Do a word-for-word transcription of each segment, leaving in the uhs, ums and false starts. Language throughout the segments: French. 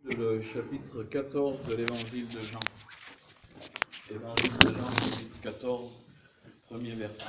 Le chapitre quatorze de l'évangile de Jean. Évangile de Jean, chapitre quatorze, premier verset.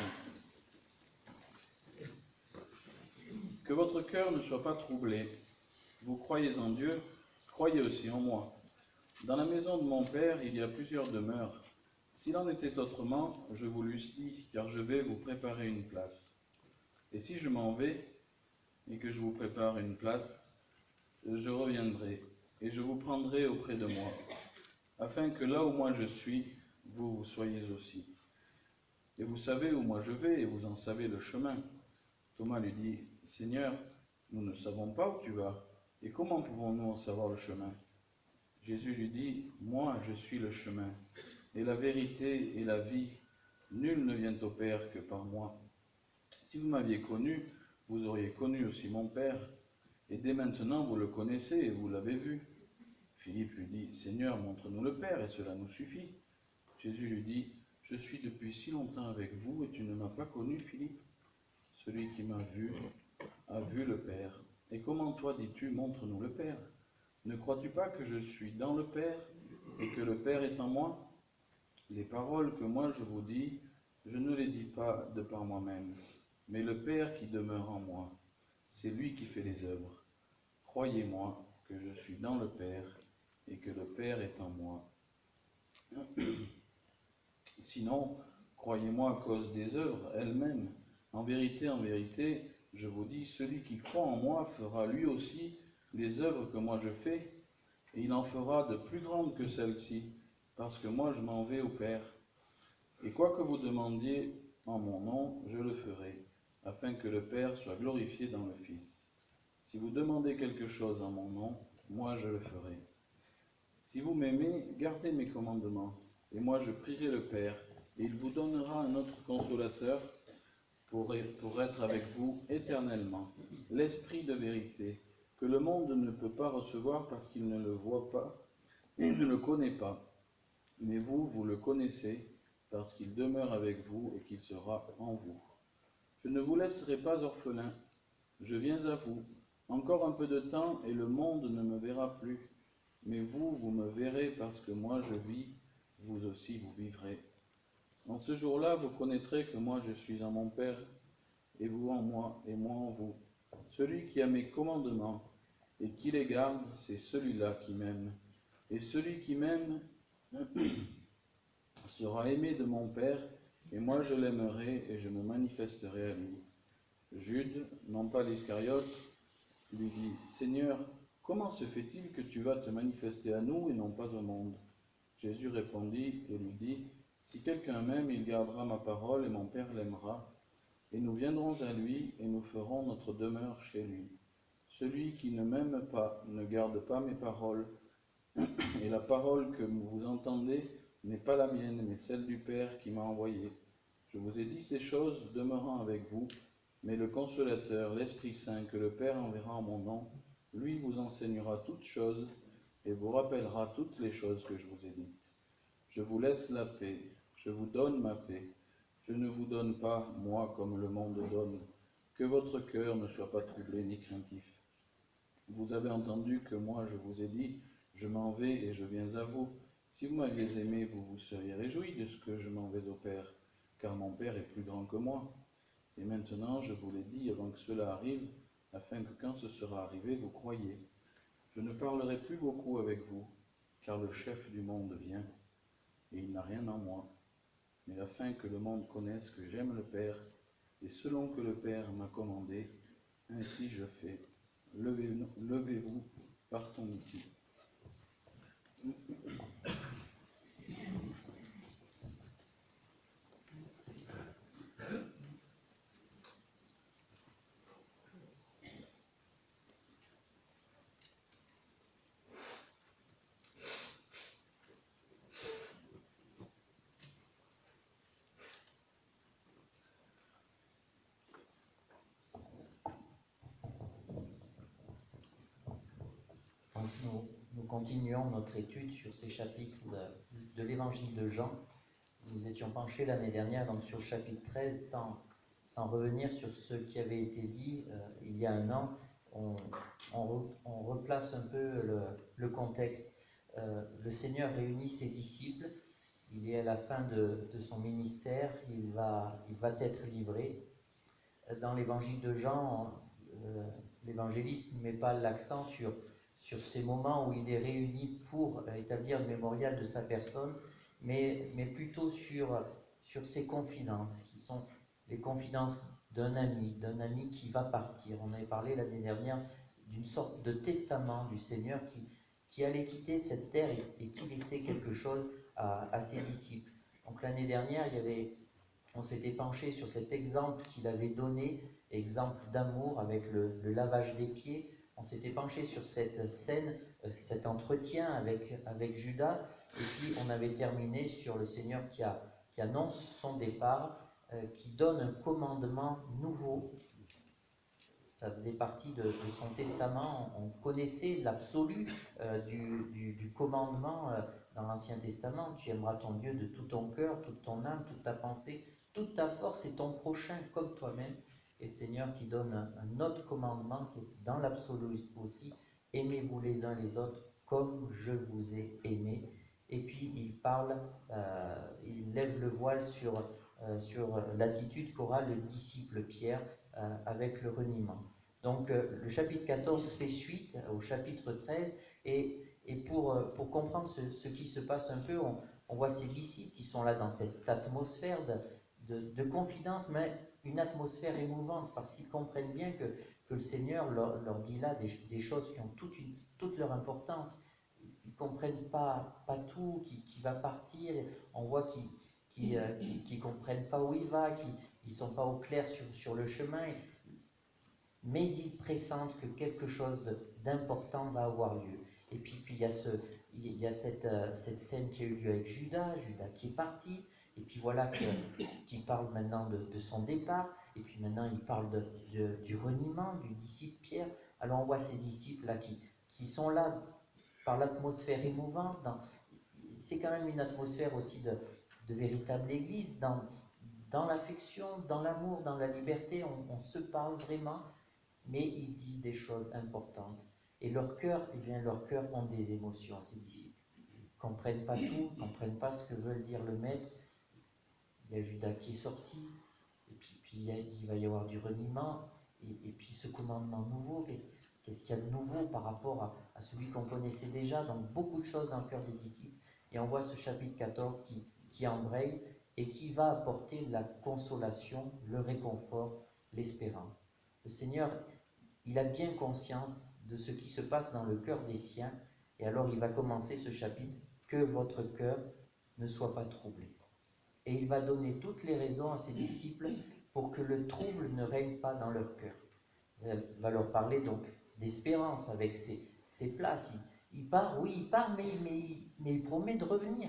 Que votre cœur ne soit pas troublé. Vous croyez en Dieu, croyez aussi en moi. Dans la maison de mon Père, il y a plusieurs demeures. S'il en était autrement, je vous l'eusse dit, car je vais vous préparer une place. Et si je m'en vais, et que je vous prépare une place, je reviendrai, et je vous prendrai auprès de moi, afin que là où moi je suis, vous, vous soyez aussi. Et vous savez où moi je vais, et vous en savez le chemin. Thomas lui dit, Seigneur, nous ne savons pas où tu vas, et comment pouvons-nous en savoir le chemin? Jésus lui dit, moi je suis le chemin, et la vérité et la vie. Nul ne vient au Père que par moi. Si vous m'aviez connu, vous auriez connu aussi mon Père, et dès maintenant vous le connaissez et vous l'avez vu. Philippe lui dit, Seigneur, montre-nous le Père, et cela nous suffit. Jésus lui dit, je suis depuis si longtemps avec vous, et tu ne m'as pas connu, Philippe. Celui qui m'a vu a vu le Père. Et comment toi dis-tu, montre-nous le Père? Ne crois-tu pas que je suis dans le Père, et que le Père est en moi? Les paroles que moi je vous dis, je ne les dis pas de par moi-même, mais le Père qui demeure en moi, c'est lui qui fait les œuvres. Croyez-moi que je suis dans le Père, et que le Père est en moi. Sinon, croyez-moi à cause des œuvres elles-mêmes. En vérité, en vérité, je vous dis, celui qui croit en moi fera lui aussi les œuvres que moi je fais, et il en fera de plus grandes que celles-ci, parce que moi je m'en vais au Père. Et quoi que vous demandiez en mon nom, je le ferai, afin que le Père soit glorifié dans le Fils. Si vous demandez quelque chose en mon nom, moi je le ferai. Si vous m'aimez, gardez mes commandements, et moi je prierai le Père, et il vous donnera un autre consolateur pour être avec vous éternellement, l'Esprit de vérité, que le monde ne peut pas recevoir parce qu'il ne le voit pas et ne le connaît pas. Mais vous, vous le connaissez, parce qu'il demeure avec vous et qu'il sera en vous. Je ne vous laisserai pas orphelin, je viens à vous. Encore un peu de temps et le monde ne me verra plus. Mais vous, vous me verrez parce que moi je vis, vous aussi vous vivrez. En ce jour-là, vous connaîtrez que moi je suis en mon Père, et vous en moi, et moi en vous. Celui qui a mes commandements et qui les garde, c'est celui-là qui m'aime. Et celui qui m'aime sera aimé de mon Père, et moi je l'aimerai et je me manifesterai à lui. Jude, non pas l'Iscariote, lui dit, Seigneur, comment se fait-il que tu vas te manifester à nous et non pas au monde? Jésus répondit et lui dit, si quelqu'un m'aime, il gardera ma parole et mon Père l'aimera, et nous viendrons à lui et nous ferons notre demeure chez lui. Celui qui ne m'aime pas ne garde pas mes paroles, et la parole que vous entendez n'est pas la mienne, mais celle du Père qui m'a envoyé. Je vous ai dit ces choses demeurant avec vous, mais le Consolateur, l'Esprit Saint, que le Père enverra en mon nom, lui vous enseignera toutes choses et vous rappellera toutes les choses que je vous ai dites. Je vous laisse la paix, je vous donne ma paix. Je ne vous donne pas, moi, comme le monde donne. Que votre cœur ne soit pas troublé ni craintif. Vous avez entendu que moi je vous ai dit, je m'en vais et je viens à vous. Si vous m'aviez aimé, vous vous seriez réjoui de ce que je m'en vais au Père, car mon Père est plus grand que moi. Et maintenant, je vous l'ai dit avant que cela arrive, afin que quand ce sera arrivé, vous croyiez. Je ne parlerai plus beaucoup avec vous, car le chef du monde vient, et il n'a rien en moi. Mais afin que le monde connaisse que j'aime le Père, et selon que le Père m'a commandé, ainsi je fais. Levez-vous, levez-vous, partons d'ici. Nous, nous continuons notre étude sur ces chapitres de, de l'évangile de Jean. Nous étions penchés l'année dernière donc sur le chapitre treize sans, sans revenir sur ce qui avait été dit euh, il y a un an on, on, re, on replace un peu le, le contexte. Euh, le Seigneur réunit ses disciples, il est à la fin de, de son ministère, il va, il va être livré. Dans l'évangile de Jean, euh, l'évangéliste ne met pas l'accent sur, sur ces moments où il est réuni pour établir le mémorial de sa personne, mais, mais plutôt sur, sur ses confidences, qui sont les confidences d'un ami, d'un ami qui va partir. On avait parlé l'année dernière d'une sorte de testament du Seigneur qui, qui allait quitter cette terre et, et qui laissait quelque chose à, à ses disciples. Donc l'année dernière, il y avait, on s'était penché sur cet exemple qu'il avait donné, exemple d'amour avec le, le lavage des pieds. On s'était penché sur cette scène, cet entretien avec, avec Judas, et puis on avait terminé sur le Seigneur qui, a, qui annonce son départ, euh, qui donne un commandement nouveau. Ça faisait partie de, de son testament. On connaissait l'absolu euh, du, du, du commandement euh, dans l'Ancien Testament. Tu aimeras ton Dieu de tout ton cœur, toute ton âme, toute ta pensée, toute ta force et ton prochain comme toi-même. Et Seigneur qui donne un, un autre commandement qui est dans l'absolu aussi. Aimez-vous les uns les autres comme je vous ai aimé. Et puis il parle, euh, il lève le voile sur, euh, sur l'attitude qu'aura le disciple Pierre euh, avec le reniement. Donc euh, le chapitre quatorze fait suite au chapitre treize et, et pour, euh, pour comprendre ce, ce qui se passe un peu, on, on voit ces disciples qui sont là dans cette atmosphère de, de, de confidence, mais une atmosphère émouvante parce qu'ils comprennent bien que, que le Seigneur leur, leur dit là des, des choses qui ont toute, une, toute leur importance. Ils ne comprennent pas, pas tout, qui, qui va partir, on voit qu'ils qui, euh, qui, qui comprennent pas où il va, qui ne sont pas au clair sur, sur le chemin, mais ils pressentent que quelque chose d'important va avoir lieu. Et puis, puis il y a, ce, il y a cette, euh, cette scène qui a eu lieu avec Judas, Judas qui est parti, et puis voilà qui parle maintenant de, de son départ, et puis maintenant il parle de, de, du reniement du disciple Pierre. Alors on voit ces disciples-là qui, qui sont là par l'atmosphère émouvante. C'est quand même une atmosphère aussi de, de véritable église, dans, dans l'affection, dans l'amour, dans la liberté, on, on se parle vraiment, mais il dit des choses importantes. Et leur cœur, eh bien, leur cœur ont des émotions, ces disciples. Ils ne comprennent pas tout, ne comprennent pas ce que veut dire le maître. Il y a Judas qui est sorti, et puis, puis il, y a, il va y avoir du reniement, et, et puis ce commandement nouveau, qu'est-ce, qu'est-ce qu'il y a de nouveau par rapport à, à celui qu'on connaissait déjà, donc beaucoup de choses dans le cœur des disciples. Et on voit ce chapitre quatorze qui, qui embraye et qui va apporter la consolation, le réconfort, l'espérance. Le Seigneur, il a bien conscience de ce qui se passe dans le cœur des siens, et alors il va commencer ce chapitre, que votre cœur ne soit pas troublé. Et il va donner toutes les raisons à ses disciples pour que le trouble ne règne pas dans leur cœur. Il va leur parler donc d'espérance avec ses, ses places. Il, il part, oui, il part, mais, mais, mais il promet de revenir.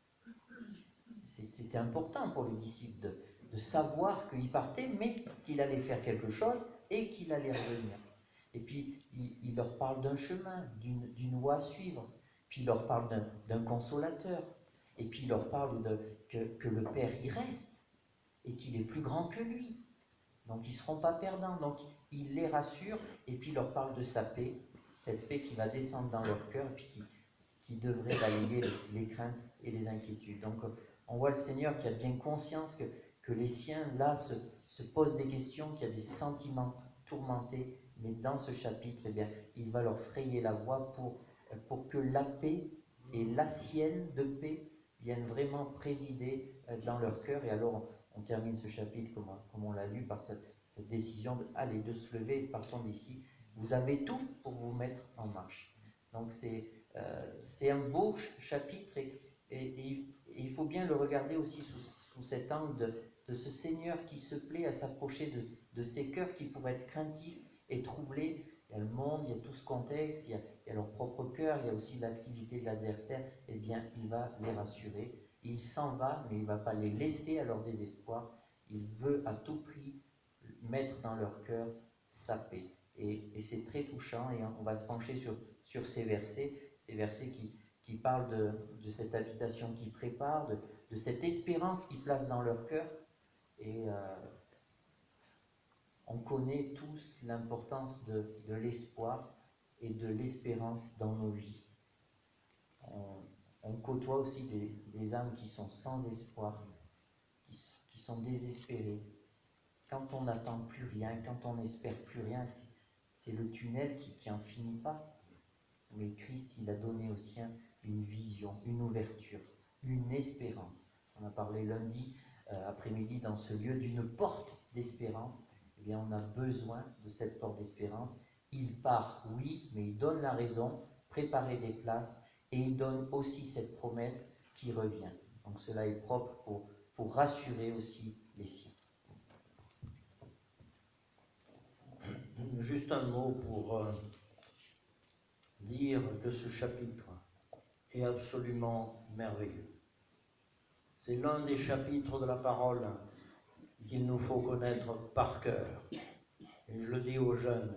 C'était important pour les disciples de, de savoir qu'il partait, mais qu'il allait faire quelque chose et qu'il allait revenir. Et puis, il, il leur parle d'un chemin, d'une, d'une voie à suivre. Puis, il leur parle d'un, d'un consolateur. Et puis, il leur parle de, que, que le Père y reste et qu'il est plus grand que lui. Donc, ils ne seront pas perdants. Donc, il les rassure et puis il leur parle de sa paix, cette paix qui va descendre dans leur cœur et puis qui, qui devrait balayer les, les craintes et les inquiétudes. Donc, on voit le Seigneur qui a bien conscience que, que les siens, là, se, se posent des questions, qu'il y a des sentiments tourmentés. Mais dans ce chapitre, eh bien, il va leur frayer la voie pour, pour que la paix et la sienne de paix viennent vraiment présider dans leur cœur. Et alors, on termine ce chapitre, comme, comme on l'a lu, par cette, cette décision de, allez, de se lever et partons d'ici. Vous avez tout pour vous mettre en marche. Donc, c'est, euh, c'est un beau chapitre et, et, et, et il faut bien le regarder aussi sous, sous cet angle de, de ce Seigneur qui se plaît à s'approcher de, de ces cœurs qui pourraient être craintifs et troublés. Il y a le monde, il y a tout ce contexte, il y a, il y a leur propre cœur, il y a aussi l'activité de l'adversaire. Eh bien, il va les rassurer. Il s'en va, mais il ne va pas les laisser à leur désespoir. Il veut à tout prix mettre dans leur cœur sa paix. Et, et c'est très touchant, et on va se pencher sur, sur ces versets, ces versets qui, qui parlent de, de cette habitation qu'ils préparent, de, de cette espérance qu'ils placent dans leur cœur. Et, euh, On connaît tous l'importance de, de l'espoir et de l'espérance dans nos vies. On, on côtoie aussi des, des âmes qui sont sans espoir, qui, qui sont désespérées. Quand on n'attend plus rien, quand on n'espère plus rien, c'est le tunnel qui n'en finit pas. Mais Christ, il a donné aux siens une vision, une ouverture, une espérance. On a parlé lundi euh, après-midi dans ce lieu d'une porte d'espérance. Eh bien, on a besoin de cette porte d'espérance. Il part, oui, mais il donne la raison, préparer des places, et il donne aussi cette promesse qui revient. Donc cela est propre pour, pour rassurer aussi les siens. Juste un mot pour euh, dire que ce chapitre est absolument merveilleux. C'est l'un des chapitres de la parole qu'il nous faut connaître par cœur. Et je le dis aux jeunes,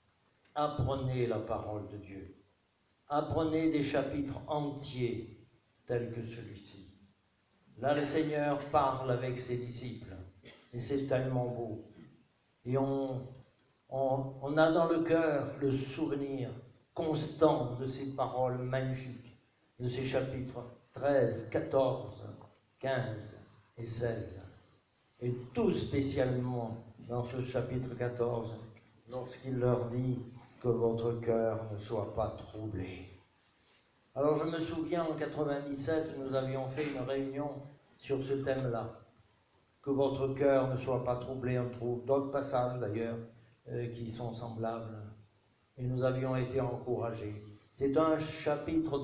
apprenez la parole de Dieu. Apprenez des chapitres entiers tels que celui-ci. Là, le Seigneur parle avec ses disciples et c'est tellement beau. Et on, on, on a dans le cœur le souvenir constant de ces paroles magnifiques, de ces chapitres treize, quatorze, quinze et seize. Et tout spécialement dans ce chapitre quatorze, lorsqu'il leur dit que votre cœur ne soit pas troublé. Alors je me souviens en quatre-vingt-dix-sept, nous avions fait une réunion sur ce thème-là. Que votre cœur ne soit pas troublé, on trouve d'autres passages d'ailleurs euh, qui sont semblables. Et nous avions été encouragés. C'est un chapitre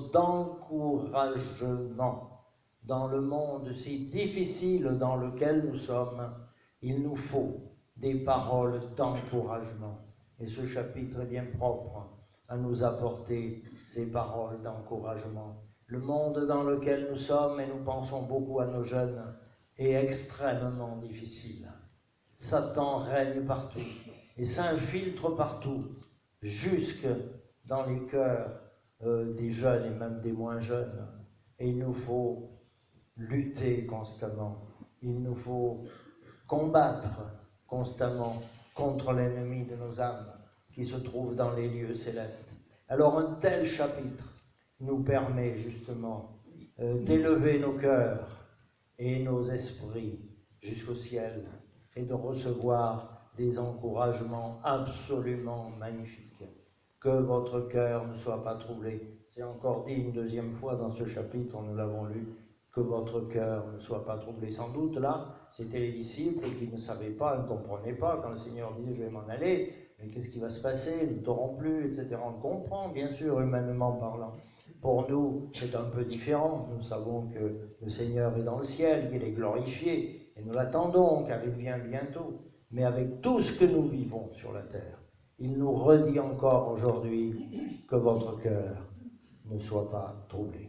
d'encouragement. Dans le monde si difficile dans lequel nous sommes, il nous faut des paroles d'encouragement. Et ce chapitre est bien propre à nous apporter ces paroles d'encouragement. Le monde dans lequel nous sommes, et nous pensons beaucoup à nos jeunes, est extrêmement difficile. Satan règne partout et s'infiltre partout, jusque dans les cœurs euh, des jeunes et même des moins jeunes. Et il nous faut lutter constamment. Il nous faut combattre constamment contre l'ennemi de nos âmes qui se trouve dans les lieux célestes. Alors un tel chapitre nous permet justement euh, d'élever nos cœurs et nos esprits jusqu'au ciel et de recevoir des encouragements absolument magnifiques. Que votre cœur ne soit pas troublé. C'est encore dit une deuxième fois dans ce chapitre, nous l'avons lu, que votre cœur ne soit pas troublé. Sans doute là, c'était les disciples qui ne savaient pas, ne comprenaient pas quand le Seigneur disait « je vais m'en aller ». Mais qu'est-ce qui va se passer? Nous ne t'aurons plus, et cetera. On comprend, bien sûr, humainement parlant. Pour nous, c'est un peu différent. Nous savons que le Seigneur est dans le ciel, qu'il est glorifié, et nous l'attendons, car il vient bientôt. Mais avec tout ce que nous vivons sur la terre, il nous redit encore aujourd'hui que votre cœur ne soit pas troublé.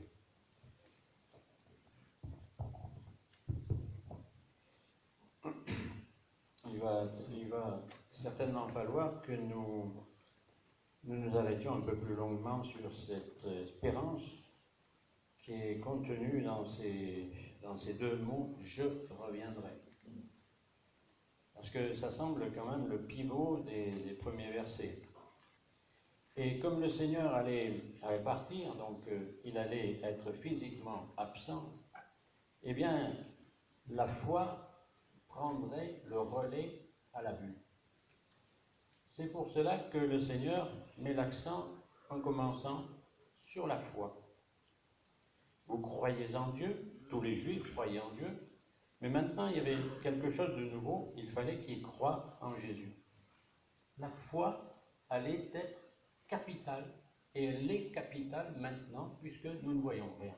Il va, il va certainement falloir que nous, nous nous arrêtions un peu plus longuement sur cette espérance qui est contenue dans ces, dans ces deux mots « je reviendrai ». Parce que ça semble quand même le pivot des, des premiers versets. Et comme le Seigneur allait, allait partir, donc euh, il allait être physiquement absent, eh bien, la foi prendrait le relais à la vue. C'est pour cela que le Seigneur met l'accent en commençant sur la foi. Vous croyez en Dieu, tous les Juifs croyaient en Dieu, mais maintenant il y avait quelque chose de nouveau, il fallait qu'ils croient en Jésus. La foi allait être capitale, et elle est capitale maintenant puisque nous ne voyons rien.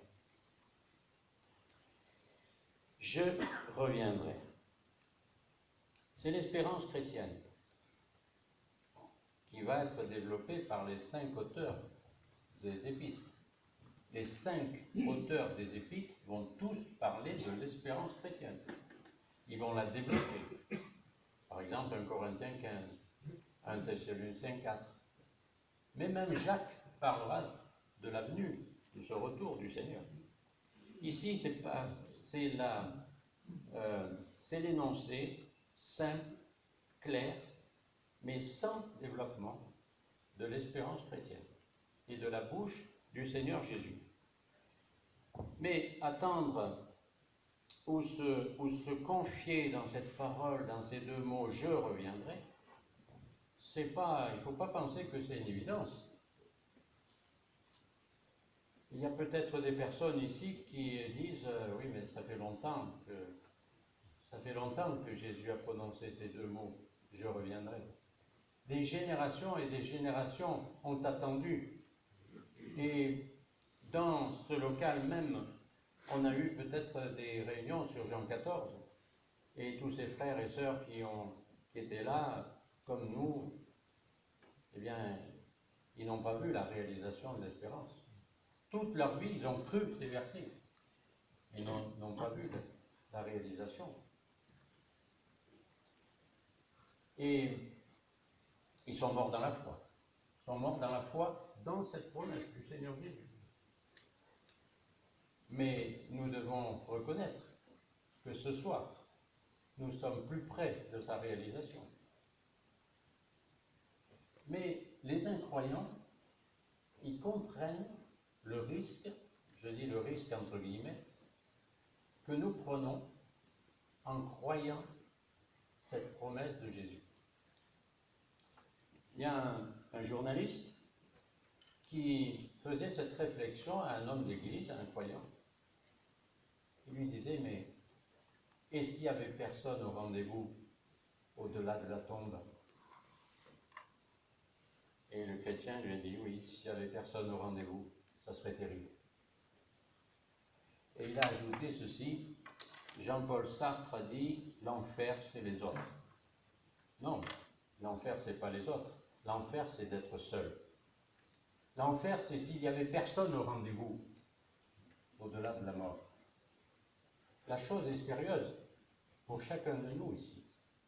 Je reviendrai. C'est l'espérance chrétienne qui va être développée par les cinq auteurs des Épîtres. Les cinq auteurs des Épîtres vont tous parler de l'espérance chrétienne. Ils vont la développer. Par exemple, un Corinthiens quinze, un Thessaloniciens quatre. Mais même Jacques parlera de la venue, de ce retour du Seigneur. Ici, c'est pas, c'est la, euh, c'est l'énoncé simple, clair, mais sans développement de l'espérance chrétienne et de la bouche du Seigneur Jésus. Mais attendre ou se, ou se confier dans cette parole, dans ces deux mots « je reviendrai », c'est pas, il ne faut pas penser que c'est une évidence. Il y a peut-être des personnes ici qui disent euh, « oui, mais ça fait longtemps que ça fait longtemps que Jésus a prononcé ces deux mots « je reviendrai ». Des générations et des générations ont attendu. Et dans ce local même, on a eu peut-être des réunions sur Jean quatorze, et tous ces frères et sœurs qui, ont, qui étaient là, comme nous, eh bien, ils n'ont pas vu la réalisation de l'espérance. Toute leur vie, ils ont cru ces versets. Ils n'ont pas vu la réalisation. Et ils sont morts dans la foi. Ils sont morts dans la foi dans cette promesse du Seigneur Jésus. Mais nous devons reconnaître que ce soir, nous sommes plus près de sa réalisation. Mais les incroyants, ils comprennent le risque, je dis le risque entre guillemets, que nous prenons en croyant cette promesse de Jésus. Il y a un, un journaliste qui faisait cette réflexion à un homme d'église, à un croyant. Il lui disait, mais et s'il n'y avait personne au rendez-vous au-delà de la tombe? Et le chrétien lui a dit, oui, s'il n'y avait personne au rendez-vous, ça serait terrible. Et il a ajouté ceci, Jean-Paul Sartre a dit, l'enfer, c'est les autres. Non, l'enfer, c'est pas les autres. L'enfer, c'est d'être seul. L'enfer, c'est s'il n'y avait personne au rendez-vous, au-delà de la mort. La chose est sérieuse pour chacun de nous ici.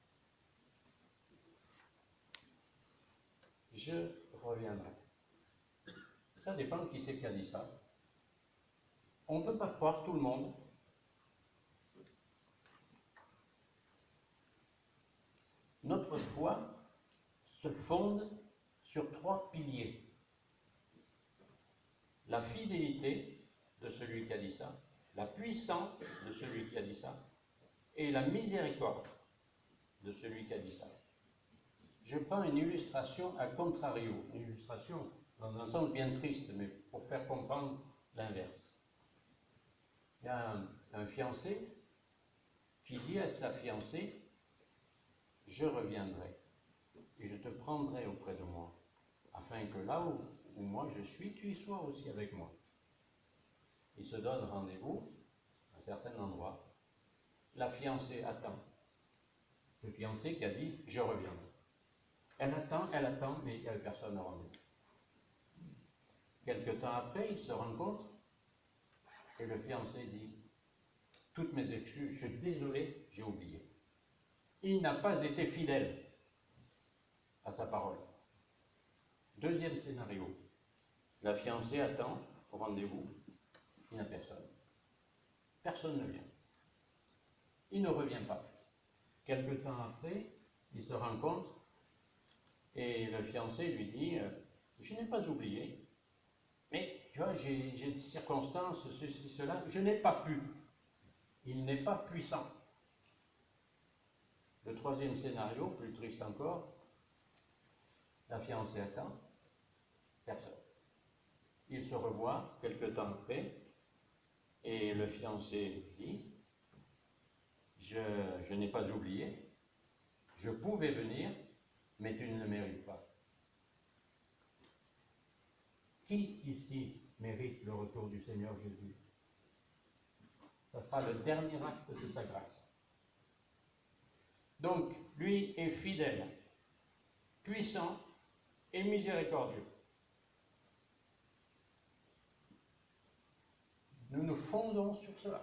Je reviendrai. Ça dépend de qui c'est qui a dit ça. On ne peut pas croire tout le monde. Notre foi se fonde sur trois piliers. La fidélité de celui qui a dit ça, la puissance de celui qui a dit ça, et la miséricorde de celui qui a dit ça. Je prends une illustration à contrario, une illustration dans un sens bien triste, mais pour faire comprendre l'inverse. Il y a un, un fiancé qui dit à sa fiancée, je reviendrai et je te prendrai auprès de moi, afin que là où, où moi je suis, tu y sois aussi avec moi. Il se donne rendez-vous à un certain endroit. La fiancée attend. Le fiancé qui a dit, je reviendrai. Elle attend, elle attend, mais il n'y avait personne au rendez-vous. Quelque temps après, ils se rencontrent et le fiancé dit, toutes mes excuses, je suis désolé, j'ai oublié. Il n'a pas été fidèle à sa parole. Deuxième scénario, la fiancée attend au rendez-vous, il n'y a personne. Personne ne vient. Il ne revient pas. Quelque temps après, ils se rencontrent et le fiancé lui dit, je n'ai pas oublié, mais tu vois, j'ai des circonstances, ceci, cela, je n'ai pas pu. Il n'est pas puissant. Le troisième scénario, plus triste encore, la fiancée attend, personne. Il se revoit quelque temps après, et le fiancé dit, je, je n'ai pas oublié, je pouvais venir, mais tu ne le mérites pas. Qui ici mérite le retour du Seigneur Jésus? Ça sera le dernier acte de sa grâce. Donc, lui est fidèle, puissant et miséricordieux. Nous nous fondons sur cela.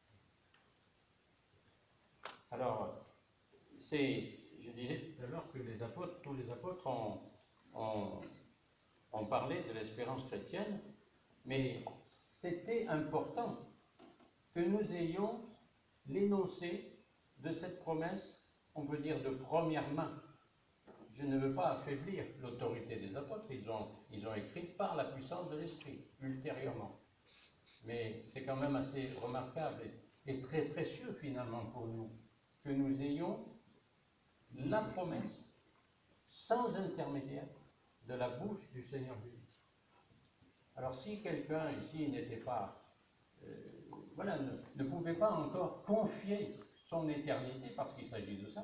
Alors, c'est, je disais tout à l'heure que les apôtres, tous les apôtres ont, ont, ont parlé de l'espérance chrétienne, mais c'était important que nous ayons l'énoncé de cette promesse, on peut dire de première main, je ne veux pas affaiblir l'autorité des apôtres, ils ont, ils ont écrit par la puissance de l'Esprit, ultérieurement. Mais c'est quand même assez remarquable et, et très précieux finalement pour nous, que nous ayons la promesse, sans intermédiaire, de la bouche du Seigneur Jésus. Alors si quelqu'un ici n'était pas, euh, voilà, ne, ne pouvait pas encore confier son éternité, parce qu'il s'agit de ça,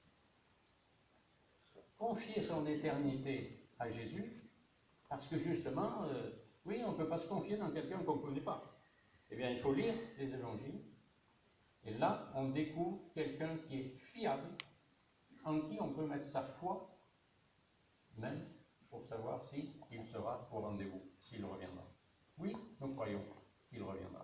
confier son éternité à Jésus, parce que justement, euh, oui, on ne peut pas se confier dans quelqu'un qu'on ne connaît pas. Eh bien, il faut lire les évangiles, et là, on découvre quelqu'un qui est fiable, en qui on peut mettre sa foi, même pour savoir s'il sera au rendez-vous, s'il reviendra. Oui, nous croyons qu'il reviendra.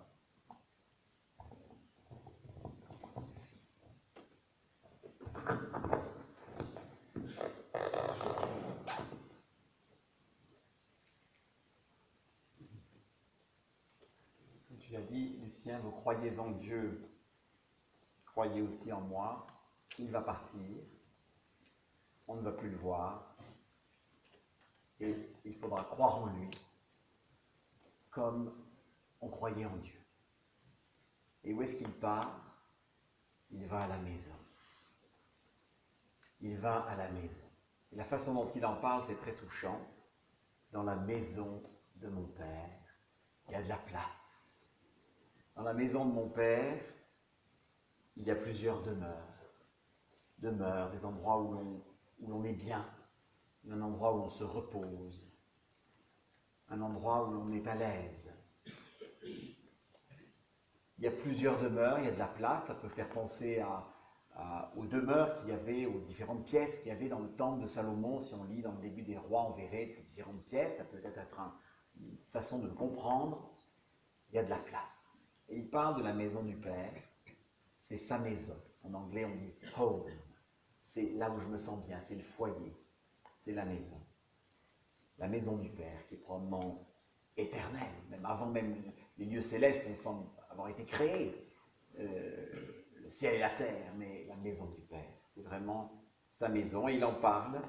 Tu as dit, Lucien, vous croyez en Dieu, croyez aussi en moi. Il va partir, on ne va plus le voir, et il faudra croire en lui, comme on croyait en Dieu. Et où est-ce qu'il part? Il va à la maison. Il va à la maison. Et la façon dont il en parle, c'est très touchant. Dans la maison de mon Père, il y a de la place. Dans la maison de mon Père, il y a plusieurs demeures. Demeures, des endroits où l'on, où l'on est bien, un endroit où on se repose, un endroit où l'on est à l'aise. Il y a plusieurs demeures, il y a de la place, ça peut faire penser à, à, aux demeures qu'il y avait, aux différentes pièces qu'il y avait dans le temple de Salomon. Si on lit dans le début des rois, on verrait ces différentes pièces, ça peut être un, une façon de le comprendre. Il y a de la place. Et il parle de la maison du Père, c'est sa maison. En anglais, on dit home. C'est là où je me sens bien, c'est le foyer, c'est la maison. La maison du Père, qui est probablement éternelle, même avant même les lieux célestes, on semble avoir été créés, euh, le ciel et la terre, mais la maison du Père, c'est vraiment sa maison, et il en parle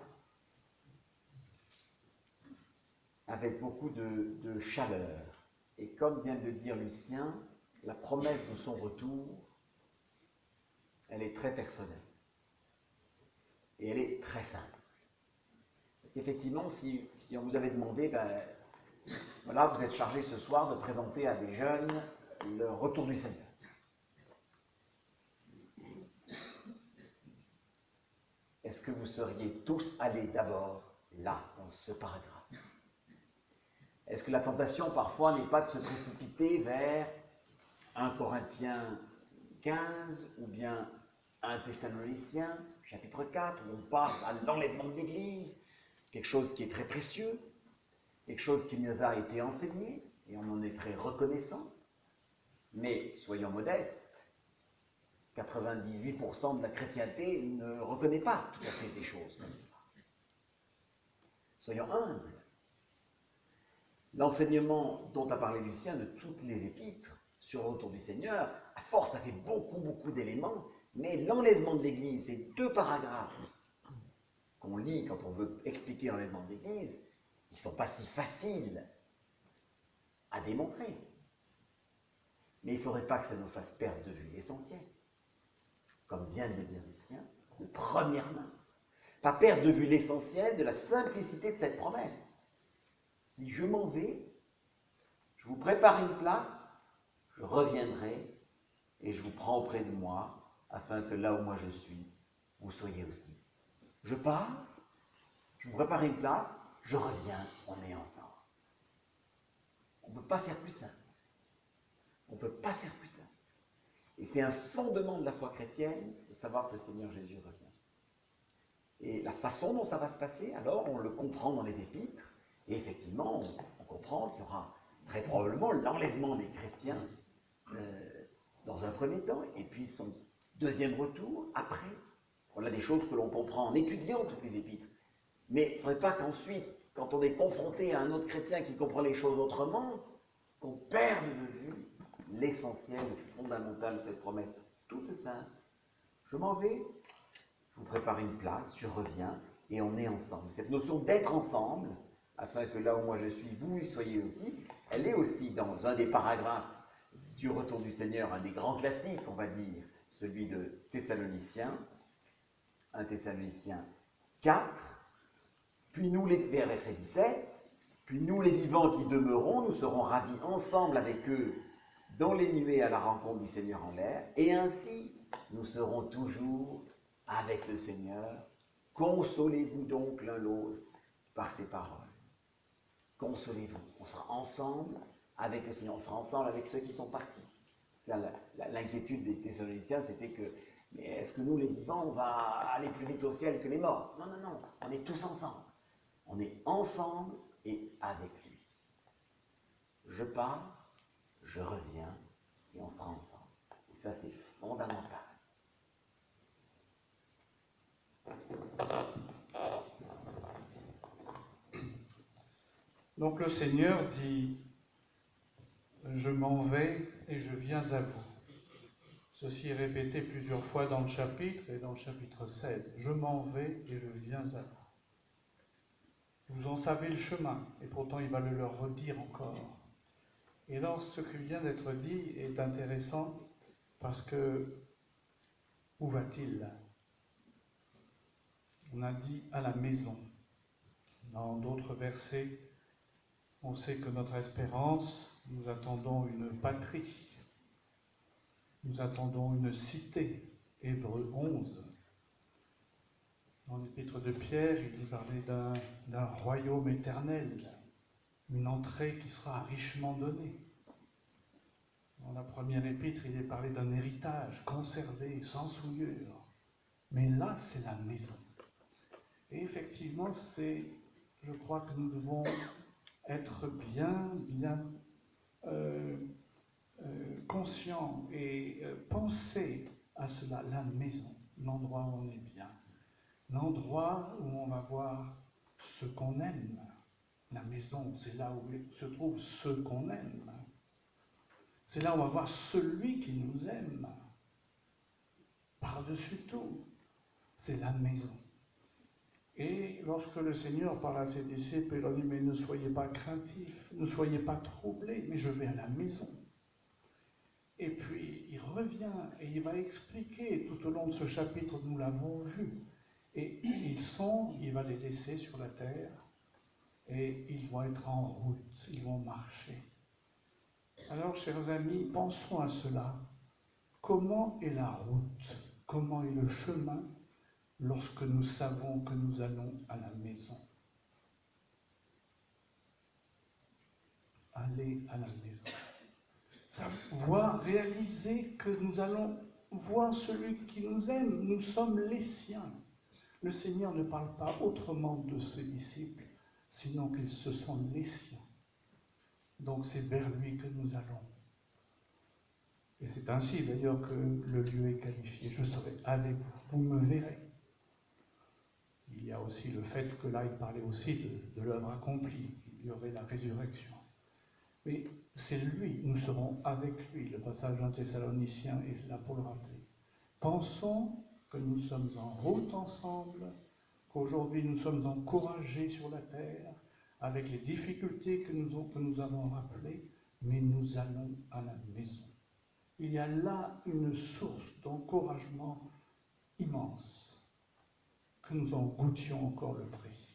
avec beaucoup de, de chaleur. Et comme vient de le dire Lucien, la promesse de son retour, elle est très personnelle. Et elle est très simple. Parce qu'effectivement, si, si on vous avait demandé, ben, voilà, vous êtes chargé ce soir de présenter à des jeunes le retour du Seigneur. Est-ce que vous seriez tous allés d'abord là, dans ce paragraphe? Est-ce que la tentation parfois n'est pas de se précipiter vers un Corinthiens quinze ou bien un Thessaloniciens, chapitre quatre, où on parle de l'enlèvement de l'Église, quelque chose qui est très précieux, quelque chose qui nous a été enseigné, et on en est très reconnaissant. Mais soyons modestes, quatre-vingt-dix-huit pour cent de la chrétienté ne reconnaît pas tout à fait ces choses comme ça. Soyons humbles. L'enseignement dont a parlé Lucien de toutes les épîtres sur le retour du Seigneur, à force, ça fait beaucoup, beaucoup d'éléments, mais l'enlèvement de l'Église, ces deux paragraphes qu'on lit quand on veut expliquer l'enlèvement de l'Église, ils ne sont pas si faciles à démontrer. Mais il ne faudrait pas que ça nous fasse perdre de vue l'essentiel. Comme vient de le dire Lucien, de première main. Pas perdre de vue l'essentiel de la simplicité de cette promesse. Si je m'en vais, je vous prépare une place, je reviendrai et je vous prends auprès de moi, afin que là où moi je suis, vous soyez aussi. Je pars, je vous prépare une place, je reviens, on est ensemble. On ne peut pas faire plus simple. On ne peut pas faire plus simple. Et c'est un fondement de la foi chrétienne de savoir que le Seigneur Jésus revient. Et la façon dont ça va se passer, alors on le comprend dans les épîtres, et effectivement, on, on comprend qu'il y aura très probablement l'enlèvement des chrétiens euh, dans un premier temps, et puis son deuxième retour après. Voilà des choses que l'on comprend en étudiant toutes les épîtres. Mais il ne faudrait pas qu'ensuite, quand on est confronté à un autre chrétien qui comprend les choses autrement, qu'on perde de vue l'essentiel, le fondamental de cette promesse toute simple. Je m'en vais, je vous prépare une place, je reviens, et on est ensemble. Cette notion d'être ensemble, afin que là où moi je suis, vous y soyez aussi, elle est aussi dans un des paragraphes du retour du Seigneur, un des grands classiques, on va dire, celui de Thessaloniciens, un Thessaloniciens quatre, puis nous, les, vers verset dix-sept, puis nous les vivants qui demeurons, nous serons ravis ensemble avec eux dans les nuées à la rencontre du Seigneur en l'air, et ainsi nous serons toujours avec le Seigneur. Consolez-vous donc l'un l'autre par ces paroles. Consolez-vous. On sera ensemble avec le Seigneur, on sera ensemble avec ceux qui sont partis. L'inquiétude des Thessaloniciens, c'était que, mais est-ce que nous, les vivants, on va aller plus vite au ciel que les morts? Non, non, non, on est tous ensemble. On est ensemble et avec lui. Je pars, je reviens, et on sera ensemble. Et ça, c'est fondamental. Donc le Seigneur dit, je m'en vais et je viens à vous. Ceci est répété plusieurs fois dans le chapitre et dans le chapitre seize. Je m'en vais et je viens à vous. Vous en savez le chemin, et pourtant il va le leur redire encore. Et alors ce qui vient d'être dit est intéressant parce que où va-t-il? On a dit à la maison. Dans d'autres versets, on sait que notre espérance, nous attendons une patrie, nous attendons une cité. Hébreux onze. Dans l'épître de Pierre, il parlait d'un, d'un royaume éternel, une entrée qui sera richement donnée. Dans la première épître, il est parlé d'un héritage conservé, sans souillure. Mais là, c'est la maison. Et effectivement, c'est, je crois que nous devons être bien, bien euh, euh, conscients et euh, penser à cela, la maison, l'endroit où on est bien, l'endroit où on va voir ce qu'on aime. La maison, c'est là où se trouve ce qu'on aime. C'est là où on va voir celui qui nous aime. Par-dessus tout, c'est la maison. Et lorsque le Seigneur parle à ses disciples, il leur dit, mais ne soyez pas craintifs, ne soyez pas troublés, mais je vais à la maison. Et puis, il revient et il va expliquer tout au long de ce chapitre, nous l'avons vu. Et ils sont, il va les laisser sur la terre, et ils vont être en route, ils vont marcher. Alors, chers amis, pensons à cela. Comment est la route? Comment est le chemin lorsque nous savons que nous allons à la maison? Aller à la maison. Savoir, réaliser que nous allons voir celui qui nous aime. Nous sommes les siens. Le Seigneur ne parle pas autrement de ses disciples, sinon qu'ils se sont les siens. Donc c'est vers lui que nous allons. Et c'est ainsi d'ailleurs que le lieu est qualifié. Je serai avec vous, vous me verrez. Il y a aussi le fait que là, il parlait aussi de, de l'œuvre accomplie. Il y aurait la résurrection. Mais c'est lui, nous serons avec lui. Le passage en Thessaloniciens est là pour le rappeler. Pensons que nous sommes en route ensemble, qu'aujourd'hui nous sommes encouragés sur la terre, avec les difficultés que nous, que nous avons rappelées, mais nous allons à la maison. Il y a là une source d'encouragement immense, que nous en goûtions encore le prix.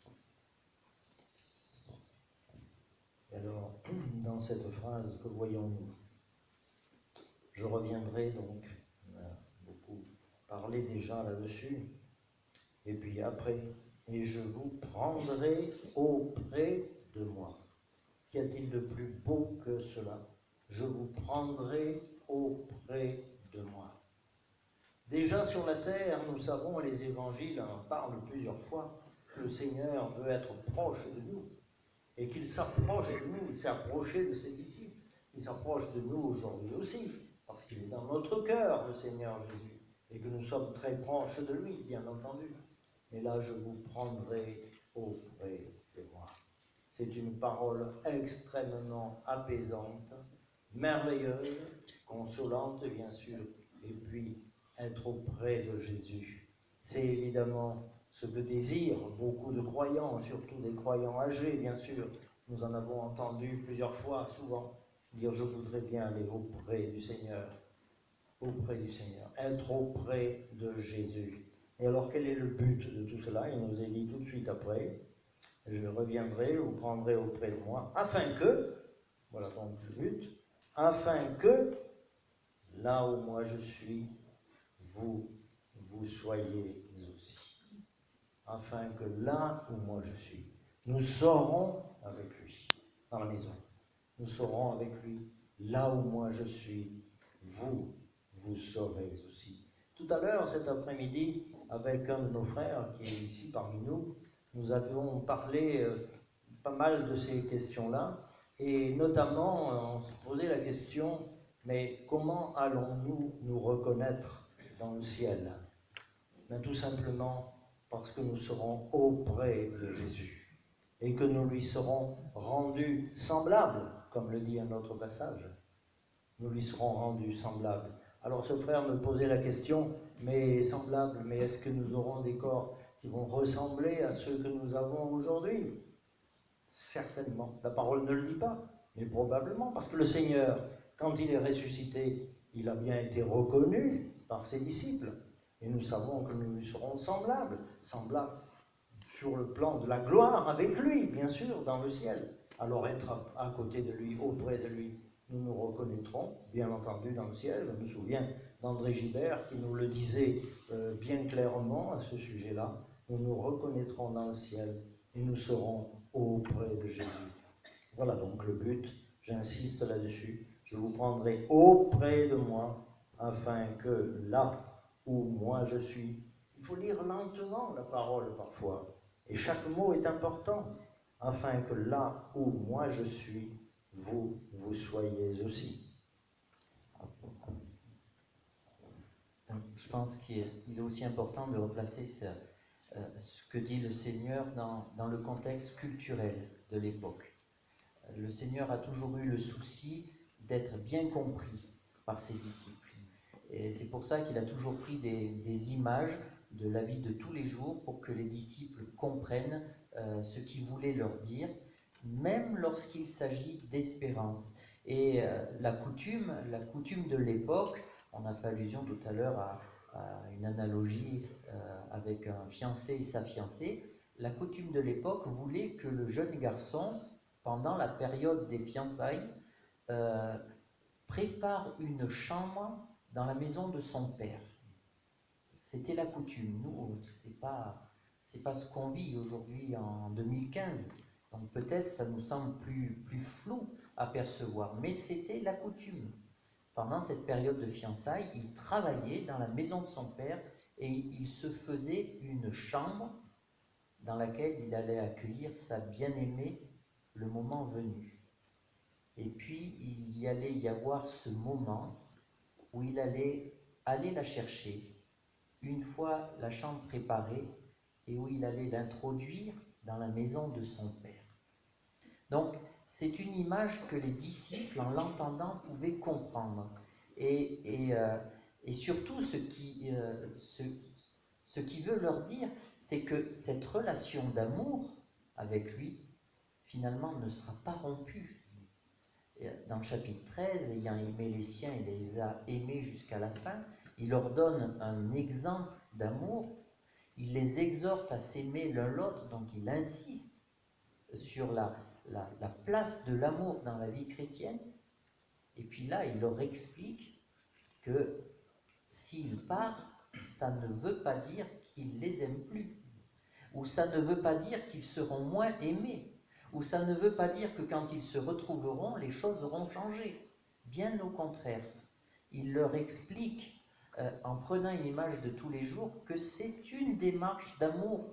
Alors, dans cette phrase, que voyons-nous? Je reviendrai donc, on a beaucoup parlé déjà là-dessus, et puis après, et je vous prendrai auprès de moi. Qu'y a-t-il de plus beau que cela? Je vous prendrai auprès de moi. Déjà sur la terre, nous savons, et les évangiles en parlent plusieurs fois, que le Seigneur veut être proche de nous, et qu'il s'approche de nous, il s'est approché de ses disciples, il s'approche de nous aujourd'hui aussi, parce qu'il est dans notre cœur, le Seigneur Jésus, et que nous sommes très proches de lui, bien entendu. Mais là, je vous prendrai auprès de moi. C'est une parole extrêmement apaisante, merveilleuse, consolante, bien sûr, et puis être auprès de Jésus. C'est évidemment ce que désirent beaucoup de croyants, surtout des croyants âgés, bien sûr. Nous en avons entendu plusieurs fois, souvent, dire « je voudrais bien aller auprès du Seigneur ». Auprès du Seigneur, être auprès de Jésus. Et alors, quel est le but de tout cela? Il nous est dit tout de suite après, je reviendrai, vous prendrez auprès de moi, afin que, voilà donc le but, afin que, là où moi je suis, vous, vous soyez aussi. Afin que là où moi je suis, nous serons avec lui, dans la maison. Nous serons avec lui, là où moi je suis, vous, vous saurez aussi. Tout à l'heure, cet après-midi, avec un de nos frères qui est ici parmi nous, nous avions parlé euh, pas mal de ces questions-là, et notamment, euh, on se posait la question, mais comment allons-nous nous reconnaître dans le ciel? Ben, tout simplement parce que nous serons auprès de Jésus, et que nous lui serons rendus semblables, comme le dit un autre passage. Nous lui serons rendus semblables. Alors ce frère me posait la question, mais semblable, mais est-ce que nous aurons des corps qui vont ressembler à ceux que nous avons aujourd'hui? Certainement. La parole ne le dit pas, mais probablement, parce que le Seigneur, quand il est ressuscité, il a bien été reconnu par ses disciples. Et nous savons que nous lui serons semblables, semblables sur le plan de la gloire avec lui, bien sûr, dans le ciel. Alors être à, à côté de lui, auprès de lui, nous nous reconnaîtrons, bien entendu, dans le ciel. Je me souviens d'André Gibert qui nous le disait euh, bien clairement à ce sujet-là. Nous nous reconnaîtrons dans le ciel et nous serons auprès de Jésus. Voilà donc le but, j'insiste là-dessus. Je vous prendrai auprès de moi afin que là où moi je suis, il faut lire lentement la parole parfois, et chaque mot est important, afin que là où moi je suis, vous, vous soyez aussi. Je pense qu'il est aussi important de replacer ce, euh, ce que dit le Seigneur dans, dans le contexte culturel de l'époque. Le Seigneur a toujours eu le souci d'être bien compris par ses disciples. Et c'est pour ça qu'il a toujours pris des, des images de la vie de tous les jours pour que les disciples comprennent euh, ce qu'il voulait leur dire, même lorsqu'il s'agit d'espérance. Et euh, la coutume, la coutume de l'époque, on a fait allusion tout à l'heure à, à une analogie euh, avec un fiancé et sa fiancée. La coutume de l'époque voulait que le jeune garçon, pendant la période des fiançailles, euh, prépare une chambre dans la maison de son père. C'était la coutume. Nous, c'est pas, c'est pas ce qu'on vit aujourd'hui en deux mille quinze. Donc peut-être ça nous semble plus, plus flou à percevoir, mais c'était la coutume. Pendant cette période de fiançailles, il travaillait dans la maison de son père et il se faisait une chambre dans laquelle il allait accueillir sa bien-aimée le moment venu. Et puis, il y allait y avoir ce moment où il allait aller la chercher, une fois la chambre préparée, et où il allait l'introduire dans la maison de son père. Donc, c'est une image que les disciples, en l'entendant, pouvaient comprendre. Et, et, euh, et surtout, ce qui, euh, ce, ce qui veut leur dire, c'est que cette relation d'amour avec lui, finalement, ne sera pas rompue. Dans le chapitre treize, ayant aimé les siens, il les a aimés jusqu'à la fin. Il leur donne un exemple d'amour. Il les exhorte à s'aimer l'un l'autre, donc il insiste sur la, la, la place de l'amour dans la vie chrétienne. Et puis là, il leur explique que s'il part, ça ne veut pas dire qu'il les aime plus, ou ça ne veut pas dire qu'ils seront moins aimés, ou ça ne veut pas dire que quand ils se retrouveront, les choses auront changé. Bien au contraire, il leur explique, euh, en prenant une image de tous les jours, que c'est une démarche d'amour.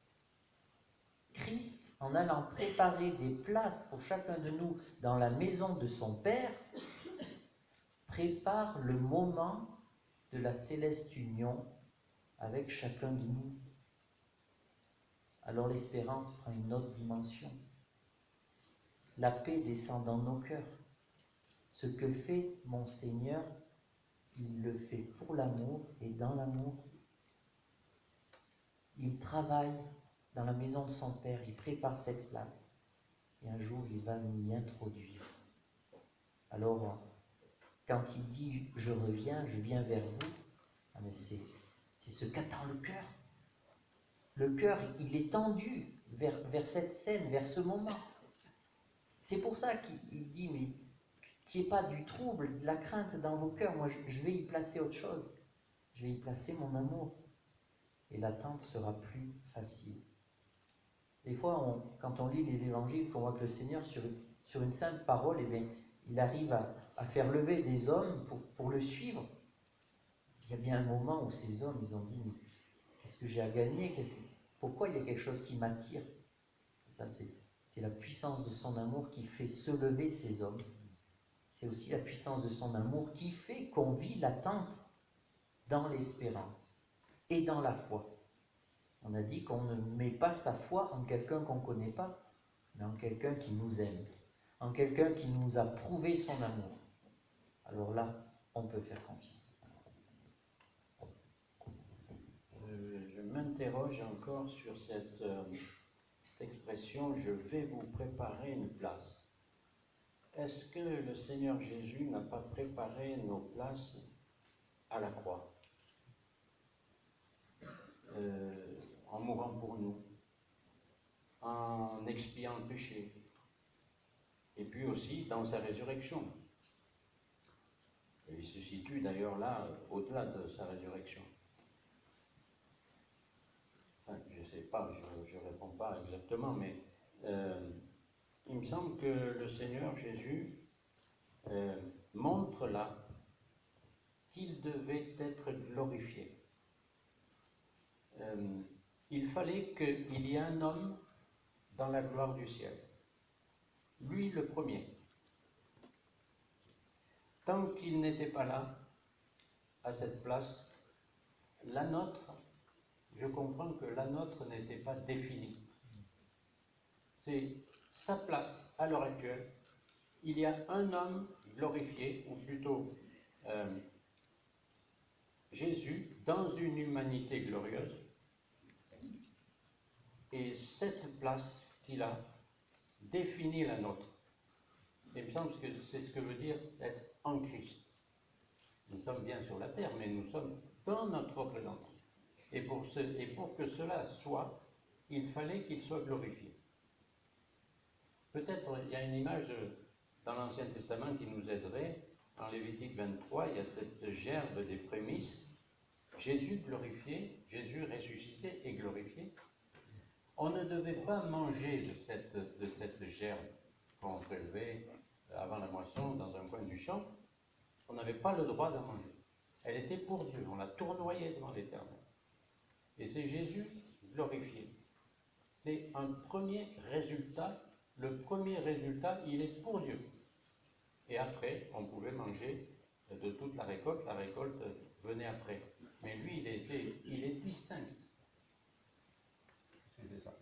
Christ, en allant préparer des places pour chacun de nous dans la maison de son Père, prépare le moment de la céleste union avec chacun de nous. Alors l'espérance prend une autre dimension. La paix descend dans nos cœurs. Ce que fait mon Seigneur, il le fait pour l'amour et dans l'amour. il travaille dans la maison de son père, il prépare cette place. Et un jour, il va m'y introduire. Alors, quand il dit « je reviens, je viens vers vous », ah mais c'est, c'est ce qu'attend le cœur. Le cœur, il est tendu vers, vers cette scène, vers ce moment. C'est pour ça qu'il dit « mais qu'il n'y ait pas du trouble, de la crainte dans vos cœurs. Moi, je, je vais y placer autre chose. Je vais y placer mon amour. Et l'attente sera plus facile. » Des fois, on, quand on lit les évangiles, on voit que le Seigneur, sur, sur une simple parole, eh bien, il arrive à, à faire lever des hommes pour, pour le suivre. Il y a bien un moment où ces hommes, ils ont dit, mais qu'est-ce que j'ai à gagner? Pourquoi il y a quelque chose qui m'attire? Ça, c'est, c'est la puissance de son amour qui fait se lever ces hommes. C'est aussi la puissance de son amour qui fait qu'on vit l'attente dans l'espérance et dans la foi. On a dit qu'on ne met pas sa foi en quelqu'un qu'on ne connaît pas, mais en quelqu'un qui nous aime, en quelqu'un qui nous a prouvé son amour. Alors là, on peut faire confiance. Euh, je m'interroge encore sur cette, euh, cette expression « je vais vous préparer une place ». Est-ce que le Seigneur Jésus n'a pas préparé nos places à la croix, euh, en mourant pour nous, en expiant le péché, et puis aussi dans sa résurrection. Et il se situe d'ailleurs là, au-delà de sa résurrection. Enfin, je ne sais pas, je ne réponds pas exactement, mais euh, il me semble que le Seigneur Jésus euh, montre là qu'il devait être glorifié. Euh, il fallait qu'il y ait un homme dans la gloire du ciel. Lui le premier. Tant qu'il n'était pas là, à cette place, la nôtre, je comprends que la nôtre n'était pas définie. C'est sa place à l'heure actuelle. Il y a un homme glorifié, ou plutôt euh, Jésus, dans une humanité glorieuse. Et cette place qu'il a définit la nôtre. Il me semble que c'est ce que veut dire être en Christ. Nous sommes bien sur la terre, mais nous sommes dans notre propre identité. Et pour, ce, et pour que cela soit, il fallait qu'il soit glorifié. Peut-être il y a une image dans l'Ancien Testament qui nous aiderait. En Lévitique vingt-trois, il y a cette gerbe des prémices. Jésus glorifié, Jésus ressuscité et glorifié. On ne devait pas manger de cette, de cette gerbe qu'on prélevait avant la moisson dans un coin du champ. On n'avait pas le droit d'en manger. Elle était pour Dieu, on la tournoyait devant l'Éternel. Et c'est Jésus glorifié. C'est un premier résultat. Le premier résultat, il est pour Dieu. Et après, on pouvait manger de toute la récolte. La récolte venait après. Mais lui, il, était, il est distinct. C'est ça.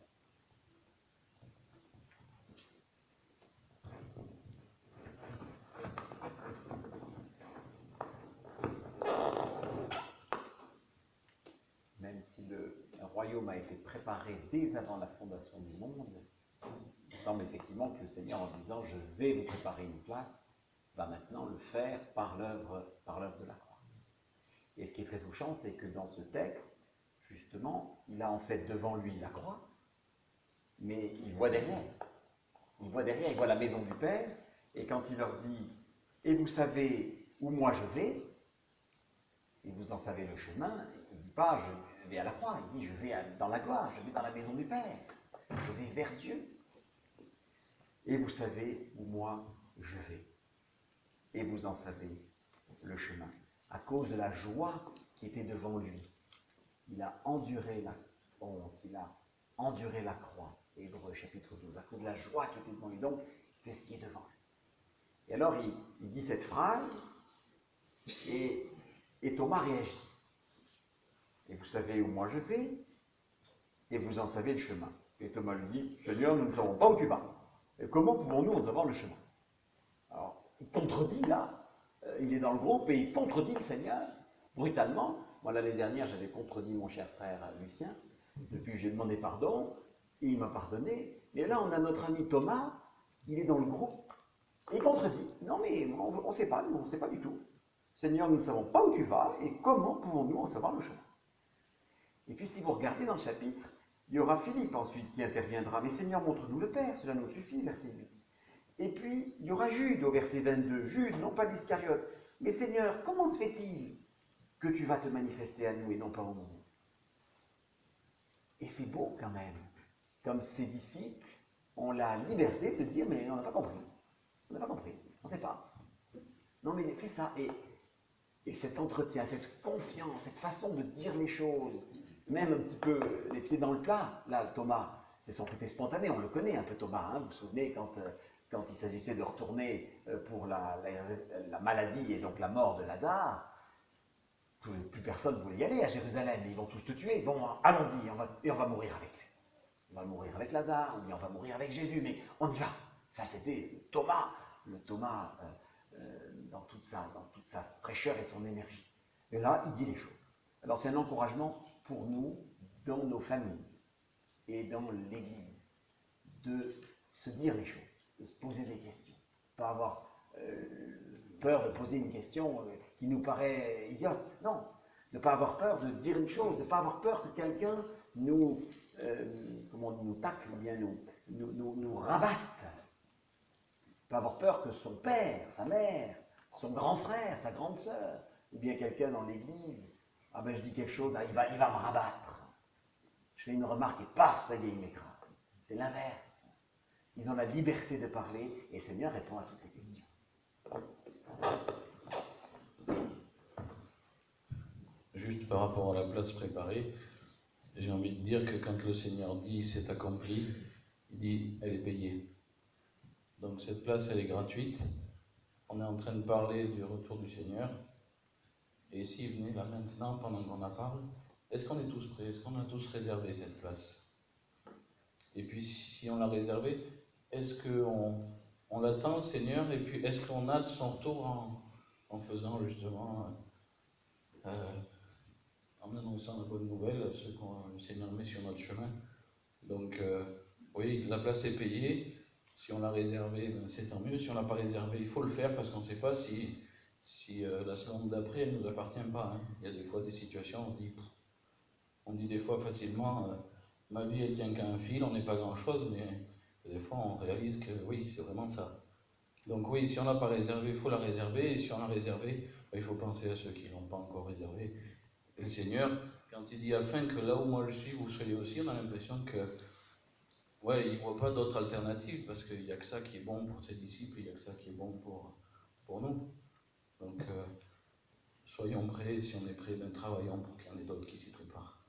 Même si le royaume a été préparé dès avant la fondation du monde, il semble effectivement que le Seigneur, en disant « je vais vous préparer une place », va maintenant le faire par l'œuvre par l'œuvre de la croix. Et ce qui est très touchant, c'est que dans ce texte, justement, il a en fait devant lui la croix, mais il voit derrière. Il voit derrière, il voit la maison du Père, et quand il leur dit « et vous savez où moi je vais », et vous en savez le chemin, il ne dit pas « je vais à la croix », il dit « je vais dans la gloire, je vais dans la maison du Père, je vais vers Dieu ». Et vous savez où moi je vais, et vous en savez le chemin, à cause de la joie qui était devant lui. Il a enduré la honte, il a enduré la croix, Hébreux chapitre douze, à cause de la joie qui était devant lui. Donc, c'est ce qui est devant lui. Et alors, il, il dit cette phrase, et, et Thomas réagit. Et vous savez où moi je vais, et vous en savez le chemin. Et Thomas lui dit, Seigneur, nous ne savons pas où tu vas. Et comment pouvons-nous en savoir le chemin? Alors, il contredit là, euh, il est dans le groupe et il contredit le Seigneur, brutalement. Moi, l'année dernière, j'avais contredit mon cher frère Lucien, Depuis, j'ai demandé pardon, et il m'a pardonné. Mais là, on a notre ami Thomas, il est dans le groupe, et il contredit. Non, mais on ne sait pas, nous, on ne sait pas du tout. Seigneur, nous ne savons pas où tu vas, et comment pouvons-nous en savoir le chemin? Et puis, si vous regardez dans le chapitre, il y aura Philippe ensuite qui interviendra. Mais Seigneur, montre-nous le Père, cela nous suffit, verset huit. Et puis, il y aura Jude au verset vingt-deux. Jude, non pas l'Iscariote. Mais Seigneur, comment se fait-il que tu vas te manifester à nous et non pas au monde? Et c'est beau quand même. Comme ces disciples ont la liberté de dire, mais on n'a pas compris. On n'a pas compris. On ne sait pas. Non, mais fais ça. Et, et cet entretien, cette confiance, cette façon de dire les choses, même un petit peu les pieds dans le plat, là, Thomas, c'est son côté spontané, on le connaît un peu Thomas, hein, vous vous souvenez quand, euh, quand il s'agissait de retourner euh, pour la, la, la maladie et donc la mort de Lazare, plus, plus personne ne voulait y aller à Jérusalem, ils vont tous te tuer, bon, allons-y, on va, et on va mourir avec lui. On va mourir avec Lazare, on dit on va mourir avec Jésus, mais on y va. Ça c'était Thomas, le Thomas euh, euh, dans, toute sa, dans toute sa fraîcheur et son énergie. Et là, il dit les choses. Alors c'est un encouragement pour nous, dans nos familles et dans l'Église, de se dire les choses, de se poser des questions, pas avoir euh, peur de poser une question euh, qui nous paraît idiote, non, de ne pas avoir peur de dire une chose, de ne pas avoir peur que quelqu'un nous, euh, comment on dit, nous tacle, ou bien nous, nous, nous, nous rabatte, pas avoir peur que son père, sa mère, son grand frère, sa grande sœur, ou bien quelqu'un dans l'Église, ah ben je dis quelque chose, ah, il, va, il va me rabattre. Je fais une remarque et paf, ça y est, il m'écrase. C'est l'inverse. Ils ont la liberté de parler et le Seigneur répond à toutes les questions. Juste par rapport à la place préparée, j'ai envie de dire que quand le Seigneur dit c'est accompli, il dit elle est payée. Donc cette place elle est gratuite. On est en train de parler du retour du Seigneur. Et si venez là maintenant, pendant qu'on en parle, est-ce qu'on est tous prêts? Est-ce qu'on a tous réservé cette place? Et puis si on l'a réservée, est-ce qu'on on l'attend, Seigneur? Et puis est-ce qu'on a de son retour en, en faisant justement, euh, en annonçant la bonne nouvelle à ceux qu'on le Seigneur met sur notre chemin? Donc euh, oui, la place est payée. Si on l'a réservée, ben, c'est tant mieux. Si on ne l'a pas réservée, il faut le faire parce qu'on ne sait pas si... Si euh, la seconde d'après, elle ne nous appartient pas. Hein. Il y a des fois des situations, on dit, on dit des fois facilement, euh, ma vie elle tient qu'à un fil, on n'est pas grand-chose, mais des fois on réalise que oui, c'est vraiment ça. Donc oui, si on n'a pas réservé, il faut la réserver, et si on l'a réservé, ben, il faut penser à ceux qui ne l'ont pas encore réservé. Et le Seigneur, quand il dit afin que là où moi je suis, vous soyez aussi, on a l'impression que, ouais, il ne voit pas d'autre alternative, parce qu'il n'y a que ça qui est bon pour ses disciples, il n'y a que ça qui est bon pour, pour nous. Donc, euh, soyons prêts, si on est prêts, ben, travaillons pour qu'il y en ait d'autres qui s'y préparent.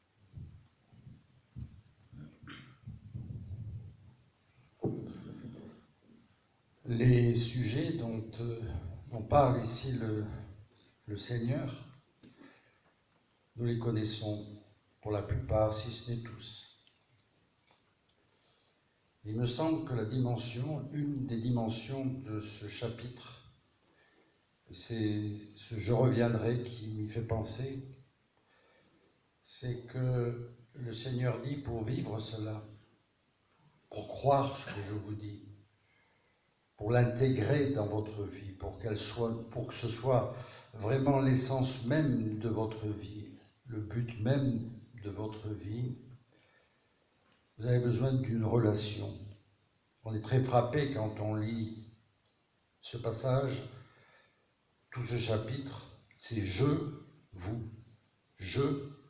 Les sujets dont, euh, dont parle ici le, le Seigneur, nous les connaissons pour la plupart, si ce n'est tous. Il me semble que la dimension, une des dimensions de ce chapitre, c'est ce « je reviendrai » qui m'y fait penser, c'est que le Seigneur dit pour vivre cela, pour croire ce que je vous dis, pour l'intégrer dans votre vie, pour qu'elle soit, pour que ce soit vraiment l'essence même de votre vie, le but même de votre vie, vous avez besoin d'une relation. On est très frappé quand on lit ce passage. Tout ce chapitre, c'est « je, vous »,« je, vous ».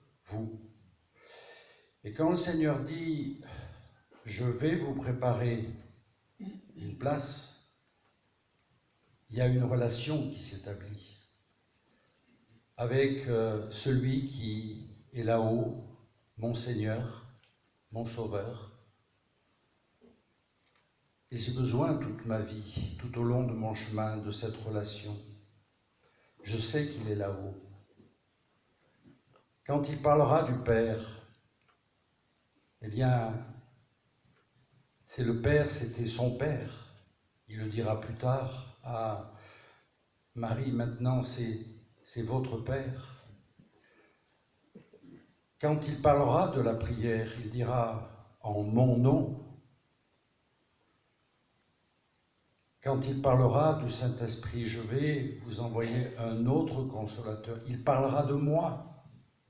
Et quand le Seigneur dit « je vais vous préparer une place », il y a une relation qui s'établit avec euh, celui qui est là-haut, mon Seigneur, mon Sauveur. Et j'ai besoin toute ma vie, tout au long de mon chemin, de cette relation. Je sais qu'il est là-haut. Quand il parlera du Père, eh bien, c'est le Père, c'était son Père. Il le dira plus tard à Marie, maintenant c'est, c'est votre Père. Quand il parlera de la prière, il dira en mon nom. Quand il parlera du Saint-Esprit, je vais vous envoyer un autre consolateur. Il parlera de moi.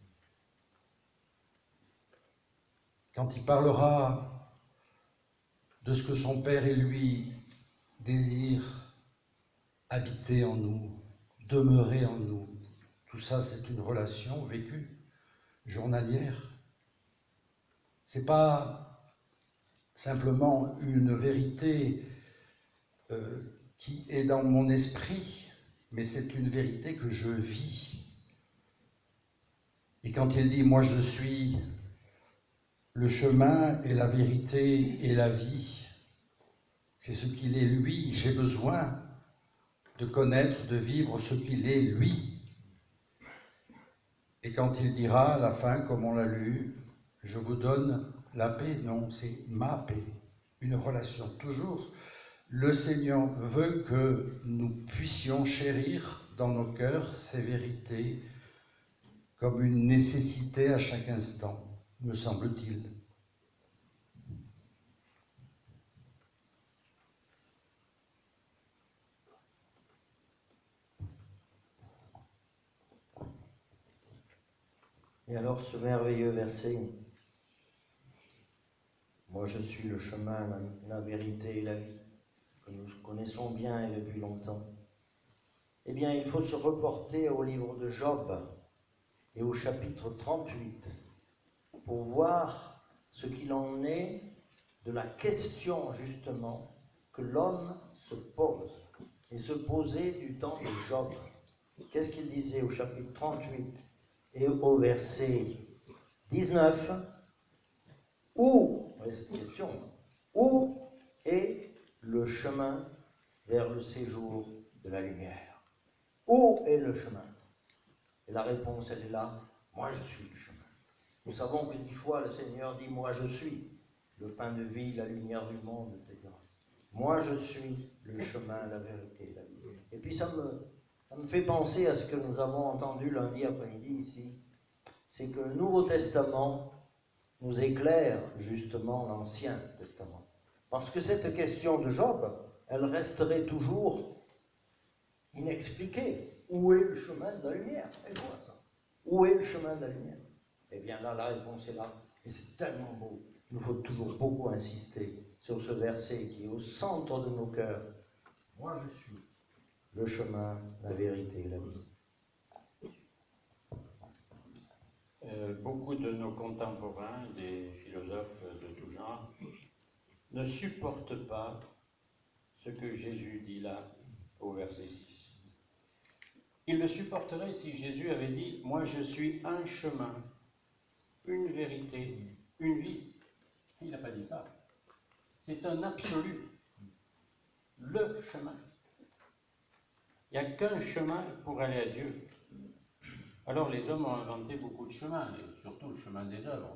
Quand il parlera de ce que son Père et lui désirent habiter en nous, demeurer en nous, tout ça c'est une relation vécue, journalière. C'est pas simplement une vérité euh, qui est dans mon esprit, mais c'est une vérité que je vis. Et quand il dit « moi je suis le chemin et la vérité et la vie », c'est ce qu'il est lui. J'ai besoin de connaître, de vivre ce qu'il est lui. Et quand il dira à la fin, comme on l'a lu, « je vous donne la paix », non, c'est ma paix, une relation toujours. Le Seigneur veut que nous puissions chérir dans nos cœurs ces vérités comme une nécessité à chaque instant, me semble-t-il. Et alors ce merveilleux verset, moi je suis le chemin, la, la vérité et la vie, que nous connaissons bien et depuis longtemps. Eh bien, il faut se reporter au livre de Job et au chapitre trente-huit pour voir ce qu'il en est de la question justement que l'homme se pose et se posait du temps de Job. Qu'est-ce qu'il disait au chapitre trente-huit et au verset dix-neuf? Où, c'est une question, où est le chemin vers le séjour de la lumière? Où est le chemin? Et la réponse, elle est là, moi je suis le chemin. Nous savons que dix fois le Seigneur dit, moi je suis le pain de vie, la lumière du monde, et cetera. Moi je suis le chemin, la vérité, la vie. Et puis ça me, ça me fait penser à ce que nous avons entendu lundi après-midi ici, c'est que le Nouveau Testament nous éclaire justement l'Ancien Testament. Parce que cette question de Job, elle resterait toujours inexpliquée. Où est le chemin de la lumière? Et quoi ça? Où est le chemin de la lumière? Eh bien là, la réponse est là. Et c'est tellement beau. Il nous faut toujours beaucoup insister sur ce verset qui est au centre de nos cœurs. Moi, je suis le chemin, la vérité et la vie. Euh, beaucoup de nos contemporains, des philosophes de tout genre, ne supportent pas ce que Jésus dit là au verset six. Ils le supporteraient si Jésus avait dit « Moi je suis un chemin, une vérité, une vie ». Il n'a pas dit ça. C'est un absolu. Le chemin. Il n'y a qu'un chemin pour aller à Dieu. Alors les hommes ont inventé beaucoup de chemins, et surtout le chemin des œuvres.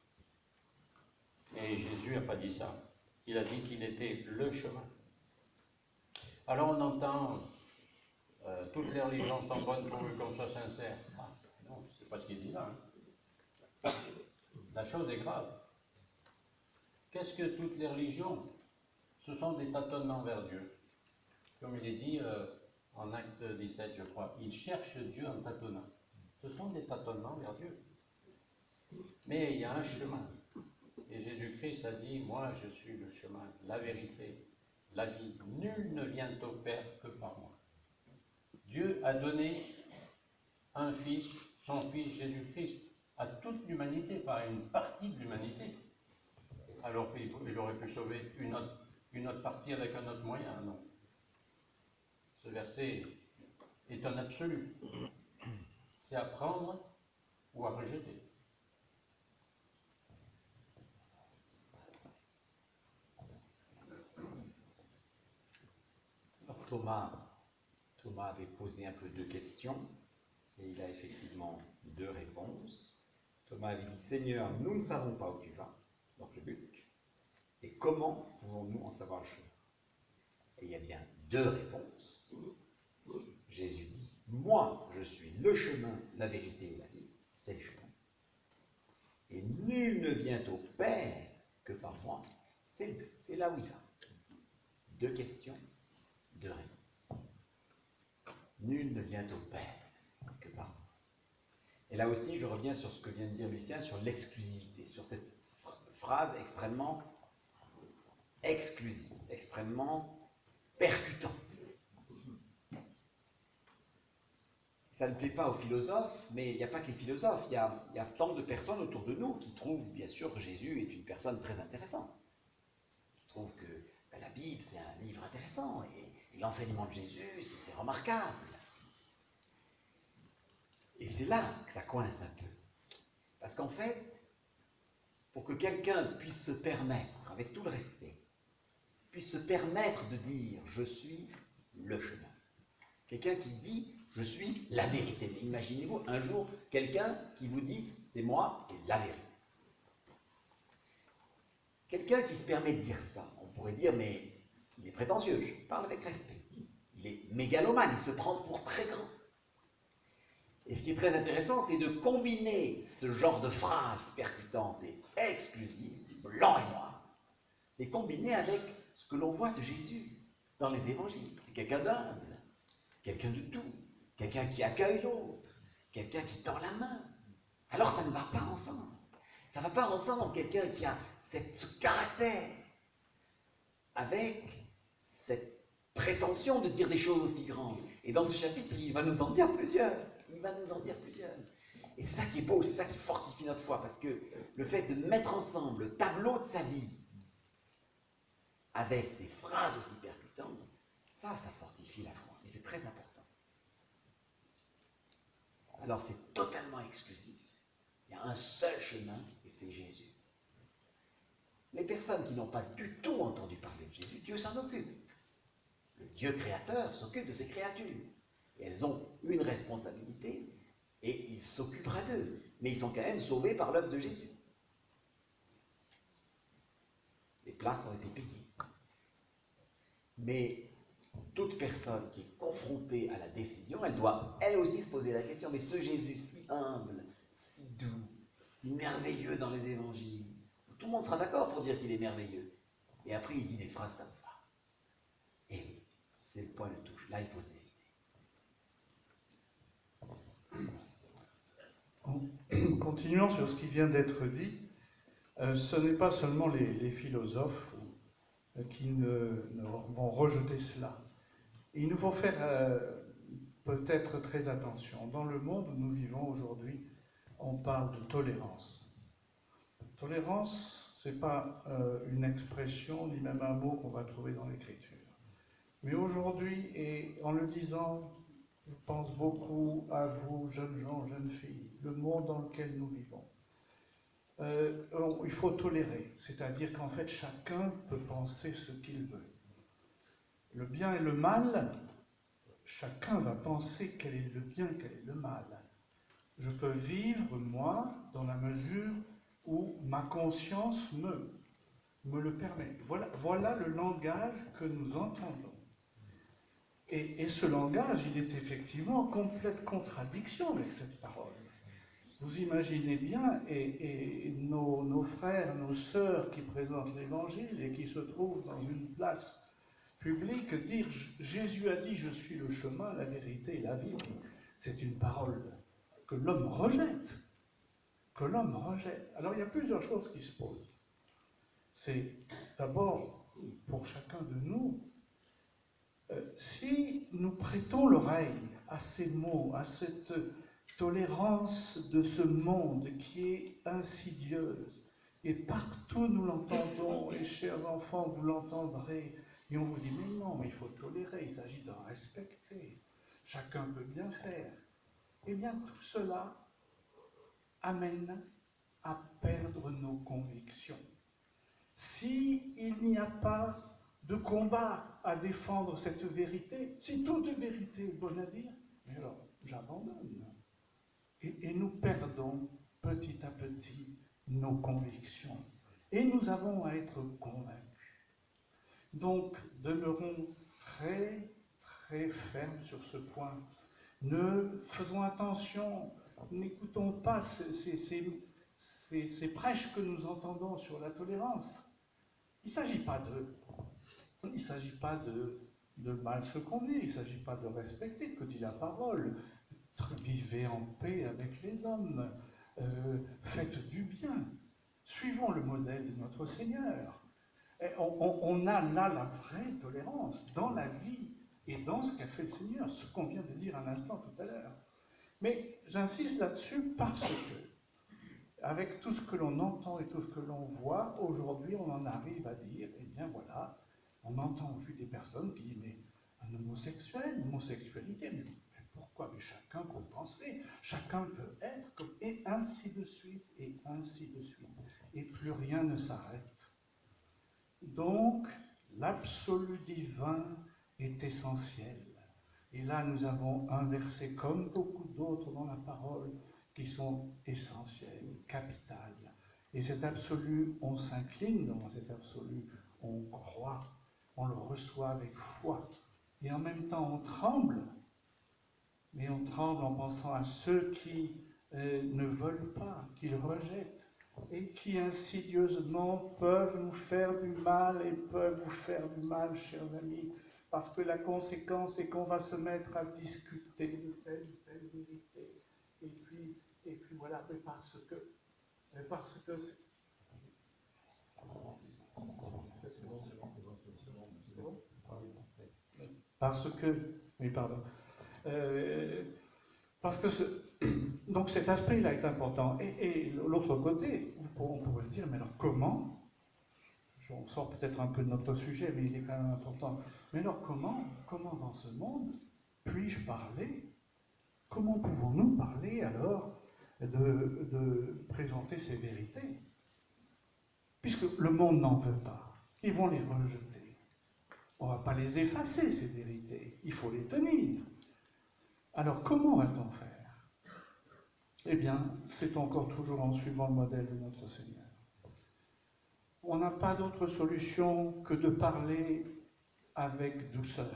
Et Jésus n'a pas dit ça. Il a dit qu'il était le chemin. Alors on entend euh, toutes les religions sont bonnes pourvu qu'on soit sincère. Ah, non, c'est pas ce qu'il dit là. Hein. La chose est grave. Qu'est-ce que toutes les religions? Ce sont des tâtonnements vers Dieu. Comme il est dit euh, en Acte dix-sept, je crois, ils cherchent Dieu en tâtonnant. Ce sont des tâtonnements vers Dieu. Mais il y a un chemin. Et Jésus-Christ a dit, moi je suis le chemin, la vérité, la vie. Nul ne vient au Père que par moi. Dieu a donné un fils, son fils Jésus-Christ, à toute l'humanité, pas à une partie de l'humanité. Alors qu'il aurait pu sauver une autre, une autre partie avec un autre moyen, non. Ce verset est un absolu. C'est à prendre ou à rejeter. Alors Thomas, Thomas avait posé un peu deux questions et il a effectivement deux réponses. Thomas avait dit, Seigneur, nous ne savons pas où tu vas, donc le but, et comment pouvons-nous en savoir le chemin? Et il y a bien deux réponses. Jésus dit, moi je suis le chemin, la vérité et la vie, c'est le chemin. Et nul ne vient au Père que par moi. C'est c'est là où il va. Deux questions, deux réponses. Nul ne vient au Père que par moi. Et là aussi, je reviens sur ce que vient de dire Lucien, sur l'exclusivité, sur cette phrase extrêmement exclusive, extrêmement percutante. Ça ne plaît pas aux philosophes, mais il n'y a pas que les philosophes, il y a, il y a tant de personnes autour de nous qui trouvent, bien sûr, que Jésus est une personne très intéressante, qui trouvent que ben, la Bible, c'est un livre intéressant, et, et l'enseignement de Jésus, c'est remarquable. Et c'est là que ça coince un peu. Parce qu'en fait, pour que quelqu'un puisse se permettre, avec tout le respect, puisse se permettre de dire « je suis le chemin », quelqu'un qui dit « je suis la vérité ». Imaginez-vous un jour quelqu'un qui vous dit « c'est moi, c'est la vérité ». Quelqu'un qui se permet de dire ça, on pourrait dire « mais il est prétentieux », je parle avec respect. Il est mégalomane, il se prend pour très grand. Et ce qui est très intéressant, c'est de combiner ce genre de phrases percutantes et exclusives, blanc et noir, et combiner avec ce que l'on voit de Jésus dans les évangiles. C'est quelqu'un d'humble, quelqu'un de doux, quelqu'un qui accueille l'autre, quelqu'un qui tend la main. Alors ça ne va pas ensemble. Ça ne va pas ensemble quelqu'un qui a cette, ce caractère avec cette prétention de dire des choses aussi grandes. Et dans ce chapitre, il va nous en dire plusieurs. Il va nous en dire plusieurs. Et c'est ça qui est beau, c'est ça qui fortifie notre foi, parce que le fait de mettre ensemble le tableau de sa vie avec des phrases aussi percutantes, ça, ça fortifie la foi. Et c'est très important. Alors c'est totalement exclusif. Il y a un seul chemin, et c'est Jésus. Les personnes qui n'ont pas du tout entendu parler de Jésus, Dieu s'en occupe. Le Dieu créateur s'occupe de ses créatures. Et elles ont une responsabilité, et il s'occupera d'eux. Mais ils sont quand même sauvés par l'œuvre de Jésus. Les places ont été payées. Mais toute personne qui est confrontée à la décision, elle doit elle aussi se poser la question, mais ce Jésus si humble, si doux, si merveilleux dans les évangiles, tout le monde sera d'accord pour dire qu'il est merveilleux. Et après, il dit des phrases comme ça. Et oui, c'est le point de touche. Là, il faut se décider. Continuons sur ce qui vient d'être dit. Euh, ce n'est pas seulement les, les philosophes euh, qui ne, ne vont rejeter cela. Il nous faut faire euh, peut-être très attention. Dans le monde où nous vivons aujourd'hui, on parle de tolérance. Tolérance, ce n'est pas euh, une expression ni même un mot qu'on va trouver dans l'Écriture. Mais aujourd'hui, et en le disant, je pense beaucoup à vous, jeunes gens, jeunes filles, le monde dans lequel nous vivons. Euh, on, il faut tolérer, c'est-à-dire qu'en fait, chacun peut penser ce qu'il veut. Le bien et le mal, chacun va penser quel est le bien, quel est le mal. Je peux vivre, moi, dans la mesure où ma conscience me, me le permet. Voilà, voilà le langage que nous entendons. Et, et ce langage, il est effectivement en complète contradiction avec cette parole. Vous imaginez bien, et, et nos, nos frères, nos sœurs qui présentent l'Évangile et qui se trouvent dans une place publique, dire « Jésus a dit, je suis le chemin, la vérité et la vie », c'est une parole que l'homme rejette. Que l'homme rejette. Alors il y a plusieurs choses qui se posent. C'est d'abord, pour chacun de nous, euh, si nous prêtons l'oreille à ces mots, à cette tolérance de ce monde qui est insidieuse, et partout nous l'entendons, et chers enfants, vous l'entendrez, et on vous dit, mais non, mais il faut tolérer, il s'agit de respecter, chacun peut bien faire. Eh bien, tout cela amène à perdre nos convictions. S'il n'y a pas de combat à défendre cette vérité, si toute vérité est bonne à dire, mais alors j'abandonne. Et, et nous perdons petit à petit nos convictions. Et nous avons à être convaincus. Donc, demeurons très, très fermes sur ce point. Ne faisons attention, n'écoutons pas ces, ces, ces, ces, ces prêches que nous entendons sur la tolérance, il ne s'agit pas de, il s'agit pas de, de mal se conduire, il ne s'agit pas de respecter, que dit la parole. Vivez en paix avec les hommes, euh, faites du bien, suivons le modèle de notre Seigneur. Et on, on, on a là la vraie tolérance dans la vie et dans ce qu'a fait le Seigneur, ce qu'on vient de dire un instant tout à l'heure. Mais j'insiste là-dessus parce que, avec tout ce que l'on entend et tout ce que l'on voit, aujourd'hui on en arrive à dire, eh bien voilà, on entend vu des personnes qui disent, mais un homosexuel, une homosexualité, mais pourquoi? Mais chacun peut penser, chacun peut être, comme, et ainsi de suite, et ainsi de suite. Et plus rien ne s'arrête. Donc, l'absolu divin est essentiel. Et là, nous avons un verset, comme beaucoup d'autres dans la parole, qui sont essentiels, capitales. Et cet absolu, on s'incline devant cet absolu, on croit, on le reçoit avec foi. Et en même temps, on tremble. Mais on tremble en pensant à ceux qui euh, ne veulent pas, qui le rejettent, et qui insidieusement peuvent nous faire du mal et peuvent vous faire du mal, chers amis, parce que la conséquence est qu'on va se mettre à discuter de telle ou telle vérité. Et puis, et puis voilà, mais parce que, parce que parce que, oui, pardon. Euh, parce que ce, donc cet aspect-là est important. Et, et l'autre côté, on pourrait se dire, mais alors comment, on sort peut-être un peu de notre sujet, mais il est quand même important, mais alors comment, comment dans ce monde puis-je parler? Comment pouvons-nous parler alors de, de présenter ces vérités? Puisque le monde n'en veut pas, ils vont les rejeter. On ne va pas les effacer, ces vérités, il faut les tenir. Alors comment va-t-on faire? Eh bien, c'est encore toujours en suivant le modèle de notre Seigneur. On n'a pas d'autre solution que de parler avec douceur,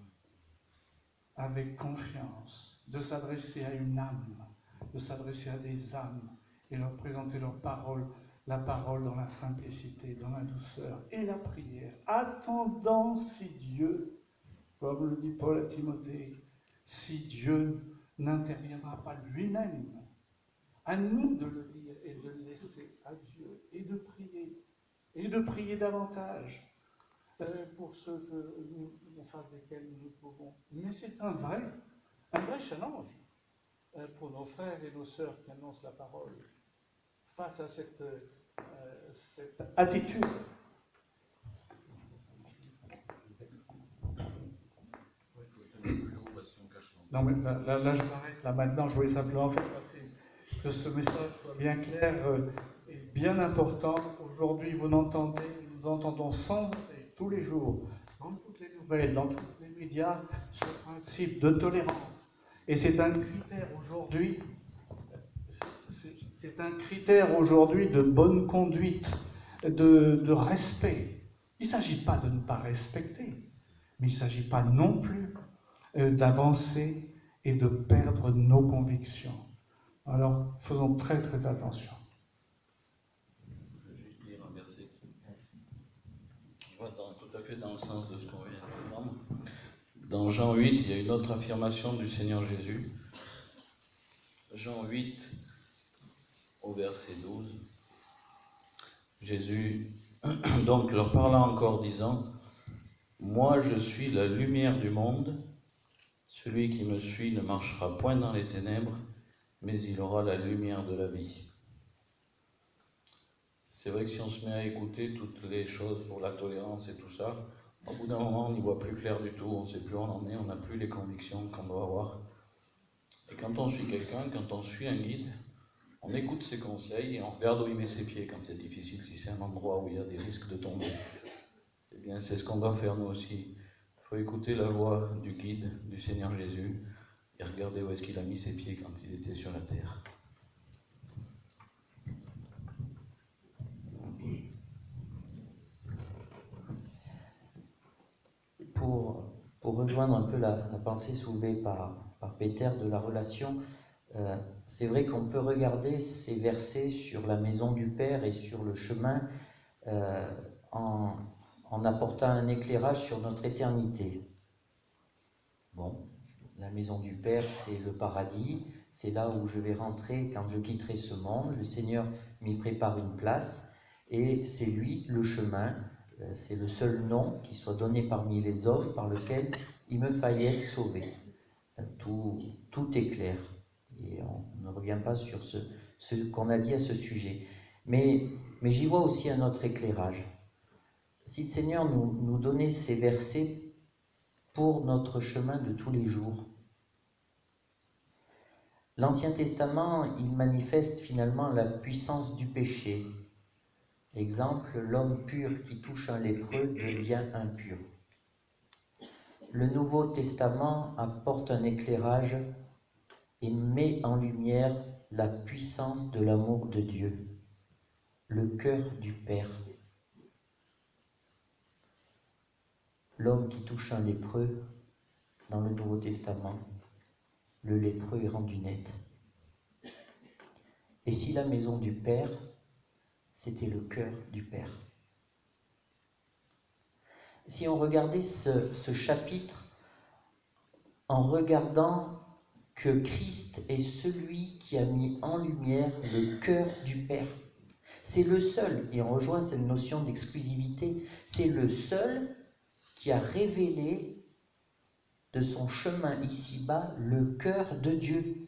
avec confiance, de s'adresser à une âme, de s'adresser à des âmes et leur présenter leur parole, la parole dans la simplicité, dans la douceur et la prière, attendant si Dieu, comme le dit Paul à Timothée, si Dieu n'interviendra pas lui-même. À nous de le dire et de le laisser à Dieu et de prier, et de prier davantage euh, pour ceux que nous, en face desquels nous pouvons. Mais c'est un vrai, un vrai challenge euh, pour nos frères et nos sœurs qui annoncent la parole face à cette, euh, cette attitude. Non, mais là, là, là je m'arrête. Là, maintenant, je voulais simplement faire passer que ce message soit bien clair euh, et bien important. Aujourd'hui, vous n'entendez, nous entendons sans arrêt, tous les jours, dans toutes les nouvelles, dans tous les médias, ce principe de tolérance. Et c'est un critère aujourd'hui, c'est, c'est un critère aujourd'hui de bonne conduite, de, de respect. Il ne s'agit pas de ne pas respecter, mais il ne s'agit pas non plus d'avancer et de perdre nos convictions. Alors, faisons très très attention. Je vais juste lire un verset qui va dans, tout à fait dans le sens de ce qu'on vient d'entendre. Dans Jean huit, il y a une autre affirmation du Seigneur Jésus. Jean huit, au verset douze. Jésus, donc, leur parla encore, disant, « Moi, je suis la lumière du monde. Celui qui me suit ne marchera point dans les ténèbres, mais il aura la lumière de la vie. » C'est vrai que si on se met à écouter toutes les choses pour la tolérance et tout ça, au bout d'un moment, on n'y voit plus clair du tout, on ne sait plus où on en est, on n'a plus les convictions qu'on doit avoir. Et quand on suit quelqu'un, quand on suit un guide, on écoute ses conseils et on regarde où il met ses pieds quand c'est difficile, si c'est un endroit où il y a des risques de tomber. Eh bien, c'est ce qu'on doit faire nous aussi. Il faut écouter la voix du guide, du Seigneur Jésus, et regarder où est-ce qu'il a mis ses pieds quand il était sur la terre. Pour, pour rejoindre un peu la, la pensée soulevée par, par Peter de la relation Euh, c'est vrai qu'on peut regarder ces versets sur la maison du Père et sur le chemin euh, en, en apportant un éclairage sur notre éternité. Bon, la maison du Père, c'est le paradis, c'est là où je vais rentrer quand je quitterai ce monde. Le Seigneur m'y prépare une place et c'est lui le chemin, euh, c'est le seul nom qui soit donné parmi les hommes par lequel il me faille être sauvé. Tout, tout est clair et on ne revient pas sur ce, ce qu'on a dit à ce sujet. Mais, mais j'y vois aussi un autre éclairage. Si le Seigneur nous, nous donnait ces versets pour notre chemin de tous les jours, l'Ancien Testament, il manifeste finalement la puissance du péché. Exemple, l'homme pur qui touche un lépreux devient impur. Le Nouveau Testament apporte un éclairage et met en lumière la puissance de l'amour de Dieu, le cœur du Père. L'homme qui touche un lépreux, dans le Nouveau Testament, le lépreux est rendu net. Et si la maison du Père, c'était le cœur du Père. Si on regardait ce, ce chapitre en regardant que Christ est celui qui a mis en lumière le cœur du Père, c'est le seul, et on rejoint cette notion d'exclusivité, c'est le seul qui a révélé de son chemin ici-bas le cœur de Dieu.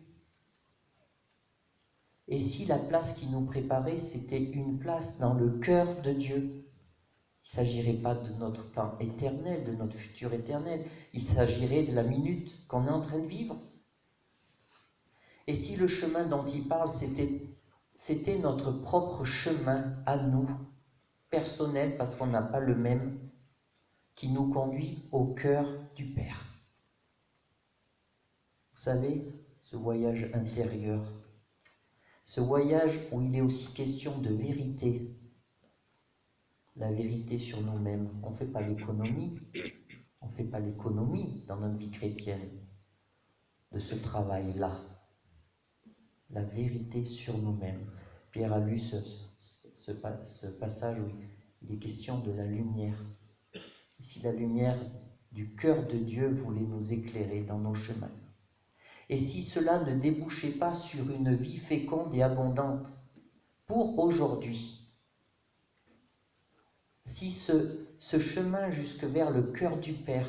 Et si la place qui nous préparait, c'était une place dans le cœur de Dieu, il ne s'agirait pas de notre temps éternel, de notre futur éternel, il s'agirait de la minute qu'on est en train de vivre. Et si le chemin dont il parle, c'était, c'était notre propre chemin à nous, personnel, parce qu'on n'a pas le même, qui nous conduit au cœur du Père. Vous savez, ce voyage intérieur, ce voyage où il est aussi question de vérité, la vérité sur nous-mêmes. On ne fait pas l'économie, on ne fait pas l'économie dans notre vie chrétienne de ce travail-là. La vérité sur nous-mêmes. Pierre a lu ce, ce, ce passage où il est question de la lumière. Et si la lumière du cœur de Dieu voulait nous éclairer dans nos chemins. Et si cela ne débouchait pas sur une vie féconde et abondante pour aujourd'hui, si ce, ce chemin jusque vers le cœur du Père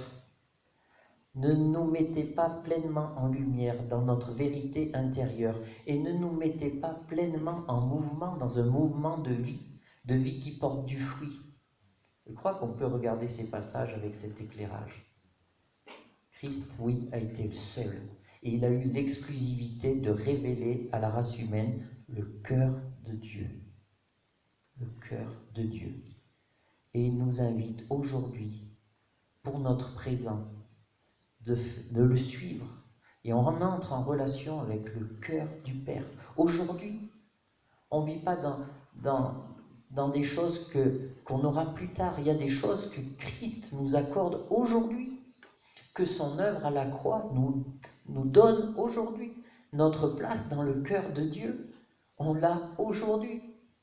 ne nous mettait pas pleinement en lumière dans notre vérité intérieure et ne nous mettait pas pleinement en mouvement, dans un mouvement de vie, de vie qui porte du fruit. Je crois qu'on peut regarder ces passages avec cet éclairage. Christ, oui, a été le seul. Et il a eu l'exclusivité de révéler à la race humaine le cœur de Dieu. Le cœur de Dieu. Et il nous invite aujourd'hui, pour notre présent, de, de le suivre. Et on entre en relation avec le cœur du Père. Aujourd'hui, on ne vit pas dans, dans, dans des choses que, qu'on aura plus tard. Il y a des choses que Christ nous accorde aujourd'hui, que son œuvre à la croix nous, nous donne aujourd'hui. Notre place dans le cœur de Dieu, on l'a aujourd'hui.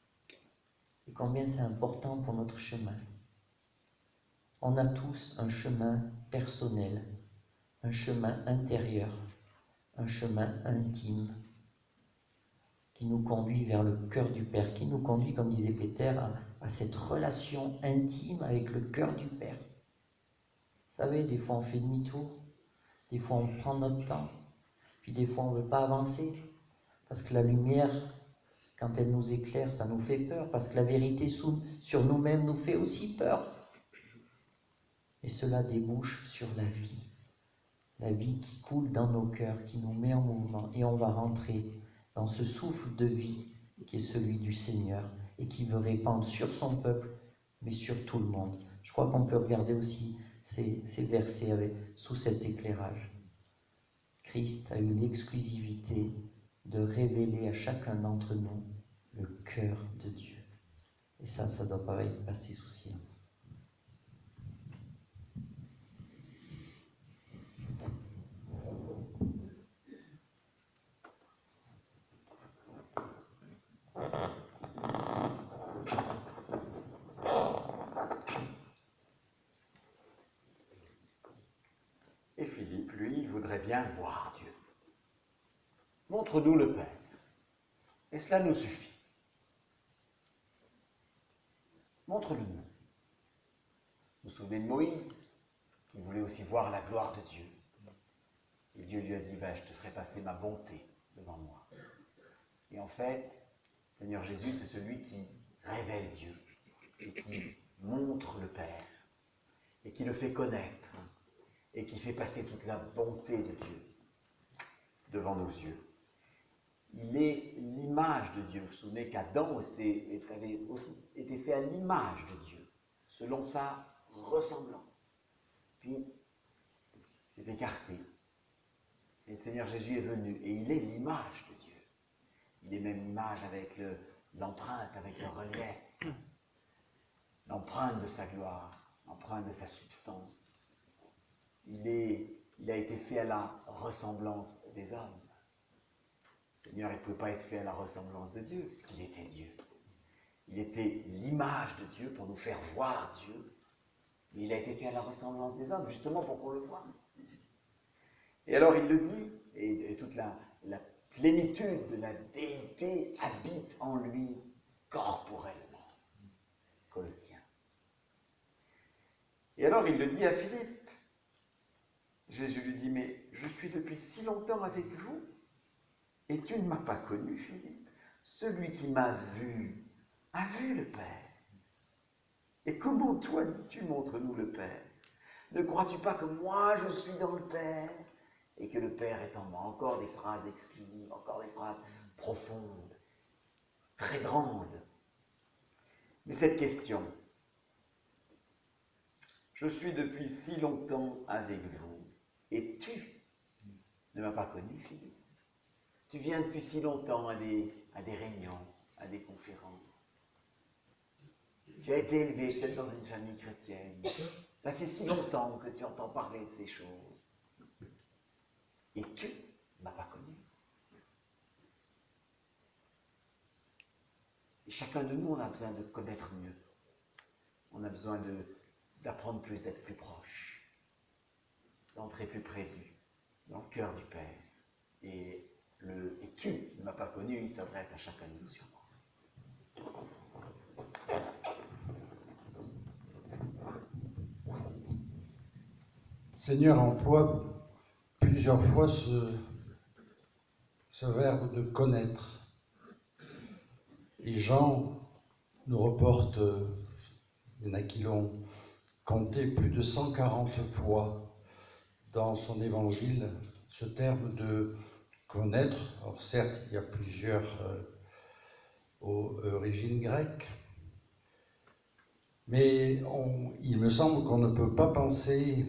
Et combien c'est important pour notre chemin. On a tous un chemin personnel, un chemin intérieur, un chemin intime qui nous conduit vers le cœur du Père, qui nous conduit, comme disait Péter, à, à cette relation intime avec le cœur du Père. Vous savez, des fois on fait demi-tour, des fois on prend notre temps, puis des fois on ne veut pas avancer, parce que la lumière, quand elle nous éclaire, ça nous fait peur, parce que la vérité sous, sur nous-mêmes nous fait aussi peur. Et cela débouche sur la vie, la vie qui coule dans nos cœurs, qui nous met en mouvement, et on va rentrer dans ce souffle de vie qui est celui du Seigneur, et qui veut répandre sur son peuple, mais sur tout le monde. Je crois qu'on peut regarder aussi ces, ces versets avec, sous cet éclairage. Christ a eu l'exclusivité de révéler à chacun d'entre nous le cœur de Dieu. Et ça, ça ne doit pas être passé sous silence. bien voir Dieu. Montre-nous le Père. Et cela nous suffit. Montre-le-nous. Vous vous souvenez de Moïse, qui voulait aussi voir la gloire de Dieu. Et Dieu lui a dit, ben, je te ferai passer ma bonté devant moi. Et en fait, Seigneur Jésus, c'est celui qui révèle Dieu et qui montre le Père et qui le fait connaître et qui fait passer toute la bonté de Dieu devant nos yeux. Il est l'image de Dieu. Vous vous souvenez qu'Adam avait aussi été fait à l'image de Dieu, selon sa ressemblance. Puis, il s'est écarté. Et le Seigneur Jésus est venu, et il est l'image de Dieu. Il est même l'image avec le, l'empreinte, avec le relief, l'empreinte de sa gloire, l'empreinte de sa substance. Il, est, il a été fait à la ressemblance des hommes. Le Seigneur, il ne pouvait pas être fait à la ressemblance de Dieu, puisqu'il était Dieu. Il était l'image de Dieu pour nous faire voir Dieu. Mais il a été fait à la ressemblance des hommes, justement pour qu'on le voie. Et alors il le dit, et, et toute la, la plénitude de la déité habite en lui corporellement. Colossiens. Et alors il le dit à Philippe. Jésus lui dit, mais je suis depuis si longtemps avec vous, et tu ne m'as pas connu, Philippe. Celui qui m'a vu a vu le Père. Et comment toi dis-tu, montre-nous le Père? Ne crois-tu pas que moi je suis dans le Père et que le Père est en moi? Encore des phrases exclusives, encore des phrases profondes, très grandes. Mais cette question, je suis depuis si longtemps avec vous et tu ne m'as pas connu, Philippe. Tu viens depuis si longtemps à des, à des réunions, à des conférences. Tu as été élevé peut-être dans une famille chrétienne. Ça fait si longtemps que tu entends parler de ces choses. Et tu ne m'as pas connu. Et chacun de nous, on a besoin de connaître mieux. On a besoin de, d'apprendre plus, d'être plus proche. D'entrer plus près du, dans le cœur du Père. Et, le, et tu ne m'as pas connu, il s'adresse à chacun de nous sûrement aussi. Seigneur emploie plusieurs fois ce, ce verbe de connaître. Et Jean nous reporte, il y en a qui l'ont compté plus de cent quarante fois dans son évangile, ce terme de connaître. Alors certes, il y a plusieurs euh, origines grecques, mais on, il me semble qu'on ne peut pas penser,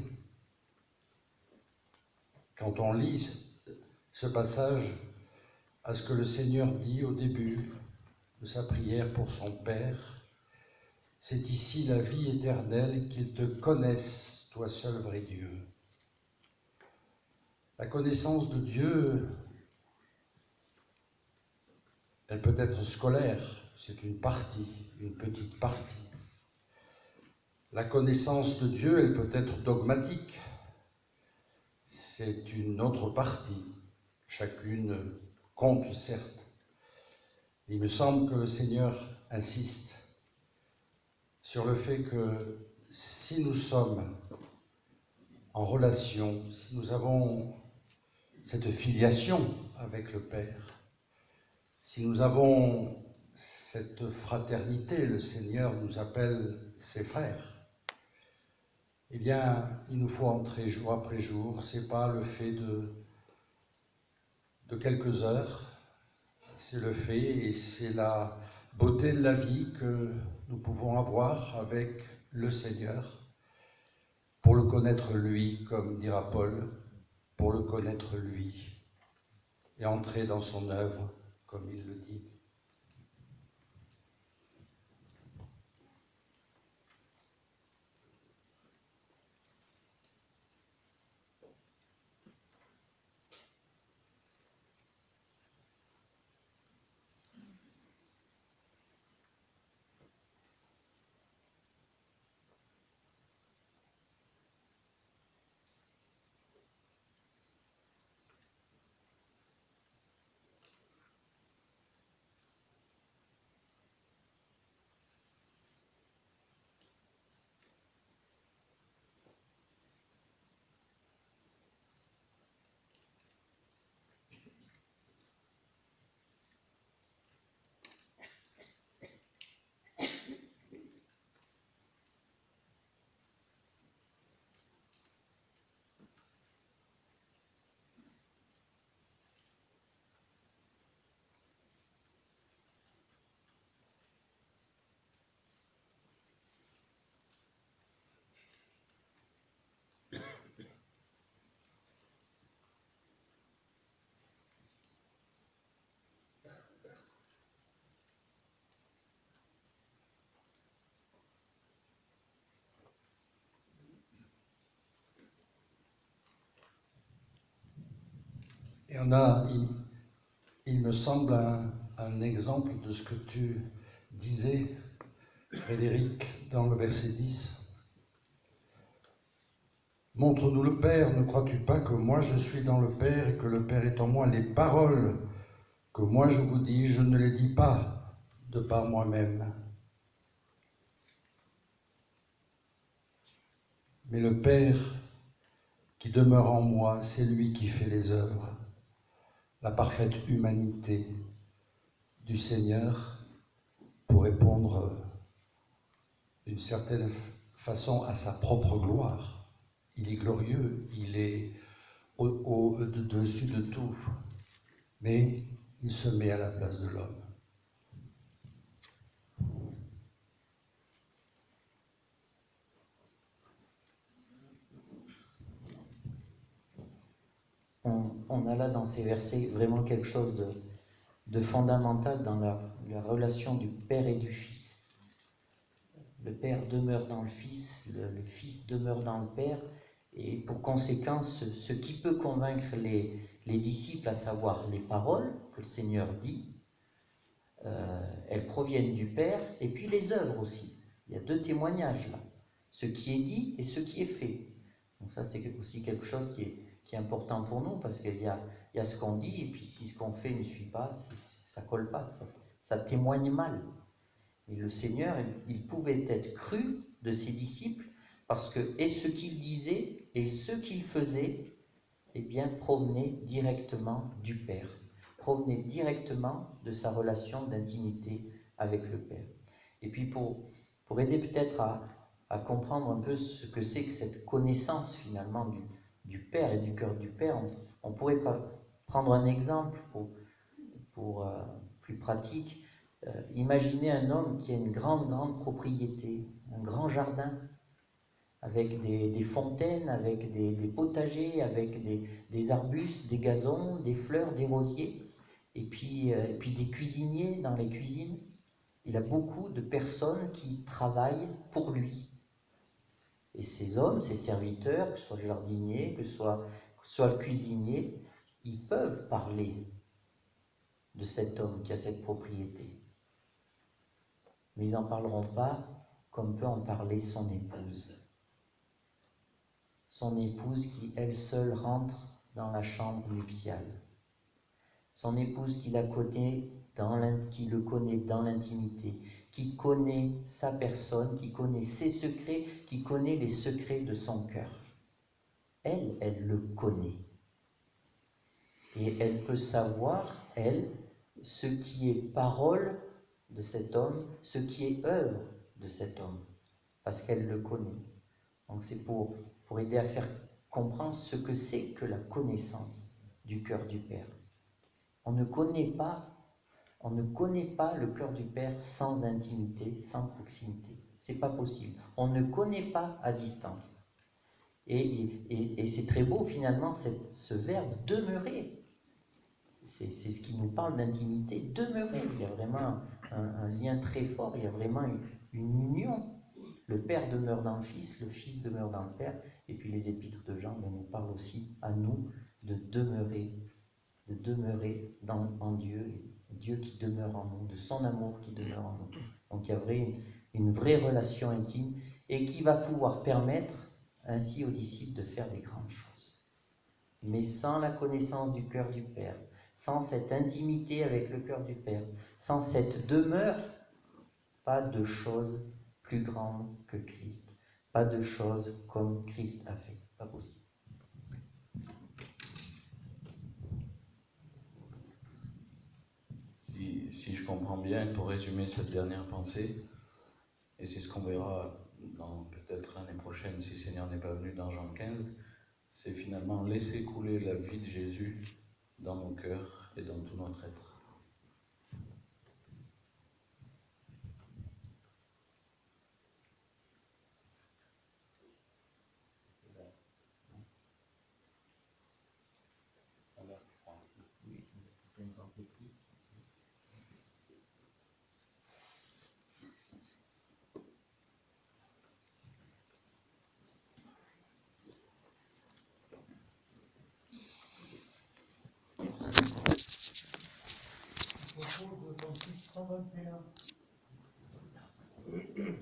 quand on lit ce passage, à ce que le Seigneur dit au début de sa prière pour son Père. C'est ici la vie éternelle, qu'ils te connaissent, toi seul vrai Dieu. La connaissance de Dieu, elle peut être scolaire, c'est une partie, une petite partie. La connaissance de Dieu, elle peut être dogmatique, c'est une autre partie. Chacune compte, certes. Il me semble que le Seigneur insiste sur le fait que si nous sommes en relation, si nous avons cette filiation avec le Père, si nous avons cette fraternité, le Seigneur nous appelle ses frères, eh bien, il nous faut entrer jour après jour. Ce n'est pas le fait de, de quelques heures, c'est le fait et c'est la beauté de la vie que nous pouvons avoir avec le Seigneur, pour le connaître lui, comme dira Paul, pour le connaître lui, et entrer dans son œuvre, comme il le dit. Et on a, il, il me semble, un, un exemple de ce que tu disais, Frédéric, dans le verset dix. Montre-nous le Père, ne crois-tu pas que moi je suis dans le Père et que le Père est en moi? Les paroles que moi je vous dis, je ne les dis pas de par moi-même. Mais le Père qui demeure en moi, c'est lui qui fait les œuvres. La parfaite humanité du Seigneur, pour répondre d'une certaine façon à sa propre gloire. Il est glorieux, il est au-dessus de tout, mais il se met à la place de l'homme. On, on a là dans ces versets vraiment quelque chose de, de fondamental dans la, la relation du Père et du Fils. Le Père demeure dans le Fils, le, le Fils demeure dans le Père, et pour conséquence, ce, ce qui peut convaincre les, les disciples, à savoir les paroles que le Seigneur dit, euh, elles proviennent du Père, et puis les œuvres aussi. Il y a deux témoignages là, ce qui est dit et ce qui est fait. Donc ça, c'est aussi quelque chose qui est, qui est important pour nous, parce qu'il y a, il y a ce qu'on dit, et puis si ce qu'on fait ne suit pas, ça ne colle pas, ça, ça témoigne mal. Et le Seigneur, il pouvait être cru de ses disciples, parce que et ce qu'il disait et ce qu'il faisait, eh bien, provenaient directement du Père, provenaient directement de sa relation d'intimité avec le Père. Et puis pour, pour aider peut-être à, à comprendre un peu ce que c'est que cette connaissance finalement du, du Père et du cœur du Père, on, on pourrait prendre un exemple pour, pour euh, plus pratique. Euh, imaginez un homme qui a une grande, grande propriété, un grand jardin, avec des, des fontaines, avec des, des potagers, avec des, des arbustes, des gazons, des fleurs, des rosiers, et puis, euh, et puis des cuisiniers dans les cuisines. Il a beaucoup de personnes qui travaillent pour lui. Et ces hommes, ces serviteurs, que ce soit le jardinier, que ce soit, que ce soit le cuisinier, ils peuvent parler de cet homme qui a cette propriété. Mais ils n'en parleront pas comme peut en parler son épouse. Son épouse qui, elle seule, rentre dans la chambre nuptiale. Son épouse qui, la connaît dans qui le connaît dans l'intimité, qui connaît sa personne, qui connaît ses secrets, qui connaît les secrets de son cœur. Elle, elle le connaît. Et elle peut savoir, elle, ce qui est parole de cet homme, ce qui est œuvre de cet homme, parce qu'elle le connaît. Donc c'est pour, pour aider à faire comprendre ce que c'est que la connaissance du cœur du Père. On ne connaît pas, on ne connaît pas le cœur du Père sans intimité, sans proximité. C'est pas possible. On ne connaît pas à distance. Et, et, et c'est très beau finalement cette, ce verbe demeurer. C'est, c'est ce qui nous parle d'intimité, demeurer. Il y a vraiment un, un lien très fort, il y a vraiment une, une union. Le Père demeure dans le Fils, le Fils demeure dans le Père, et puis les épîtres de Jean ben, nous parlent aussi à nous de demeurer, de demeurer dans, en Dieu, Dieu qui demeure en nous, de son amour qui demeure en nous. Donc il y a vrai, une, une vraie relation intime, et qui va pouvoir permettre ainsi aux disciples de faire des grandes choses. Mais sans la connaissance du cœur du Père, sans cette intimité avec le cœur du Père, sans cette demeure, pas de choses plus grande que Christ. Pas de choses comme Christ a fait. Pas possible. Si, si je comprends bien, pour résumer cette dernière pensée, et c'est ce qu'on verra dans peut-être l'année prochaine si le Seigneur n'est pas venu dans Jean quinze, c'est finalement laisser couler la vie de Jésus dans nos cœurs et dans tout notre être. cent vingt et un.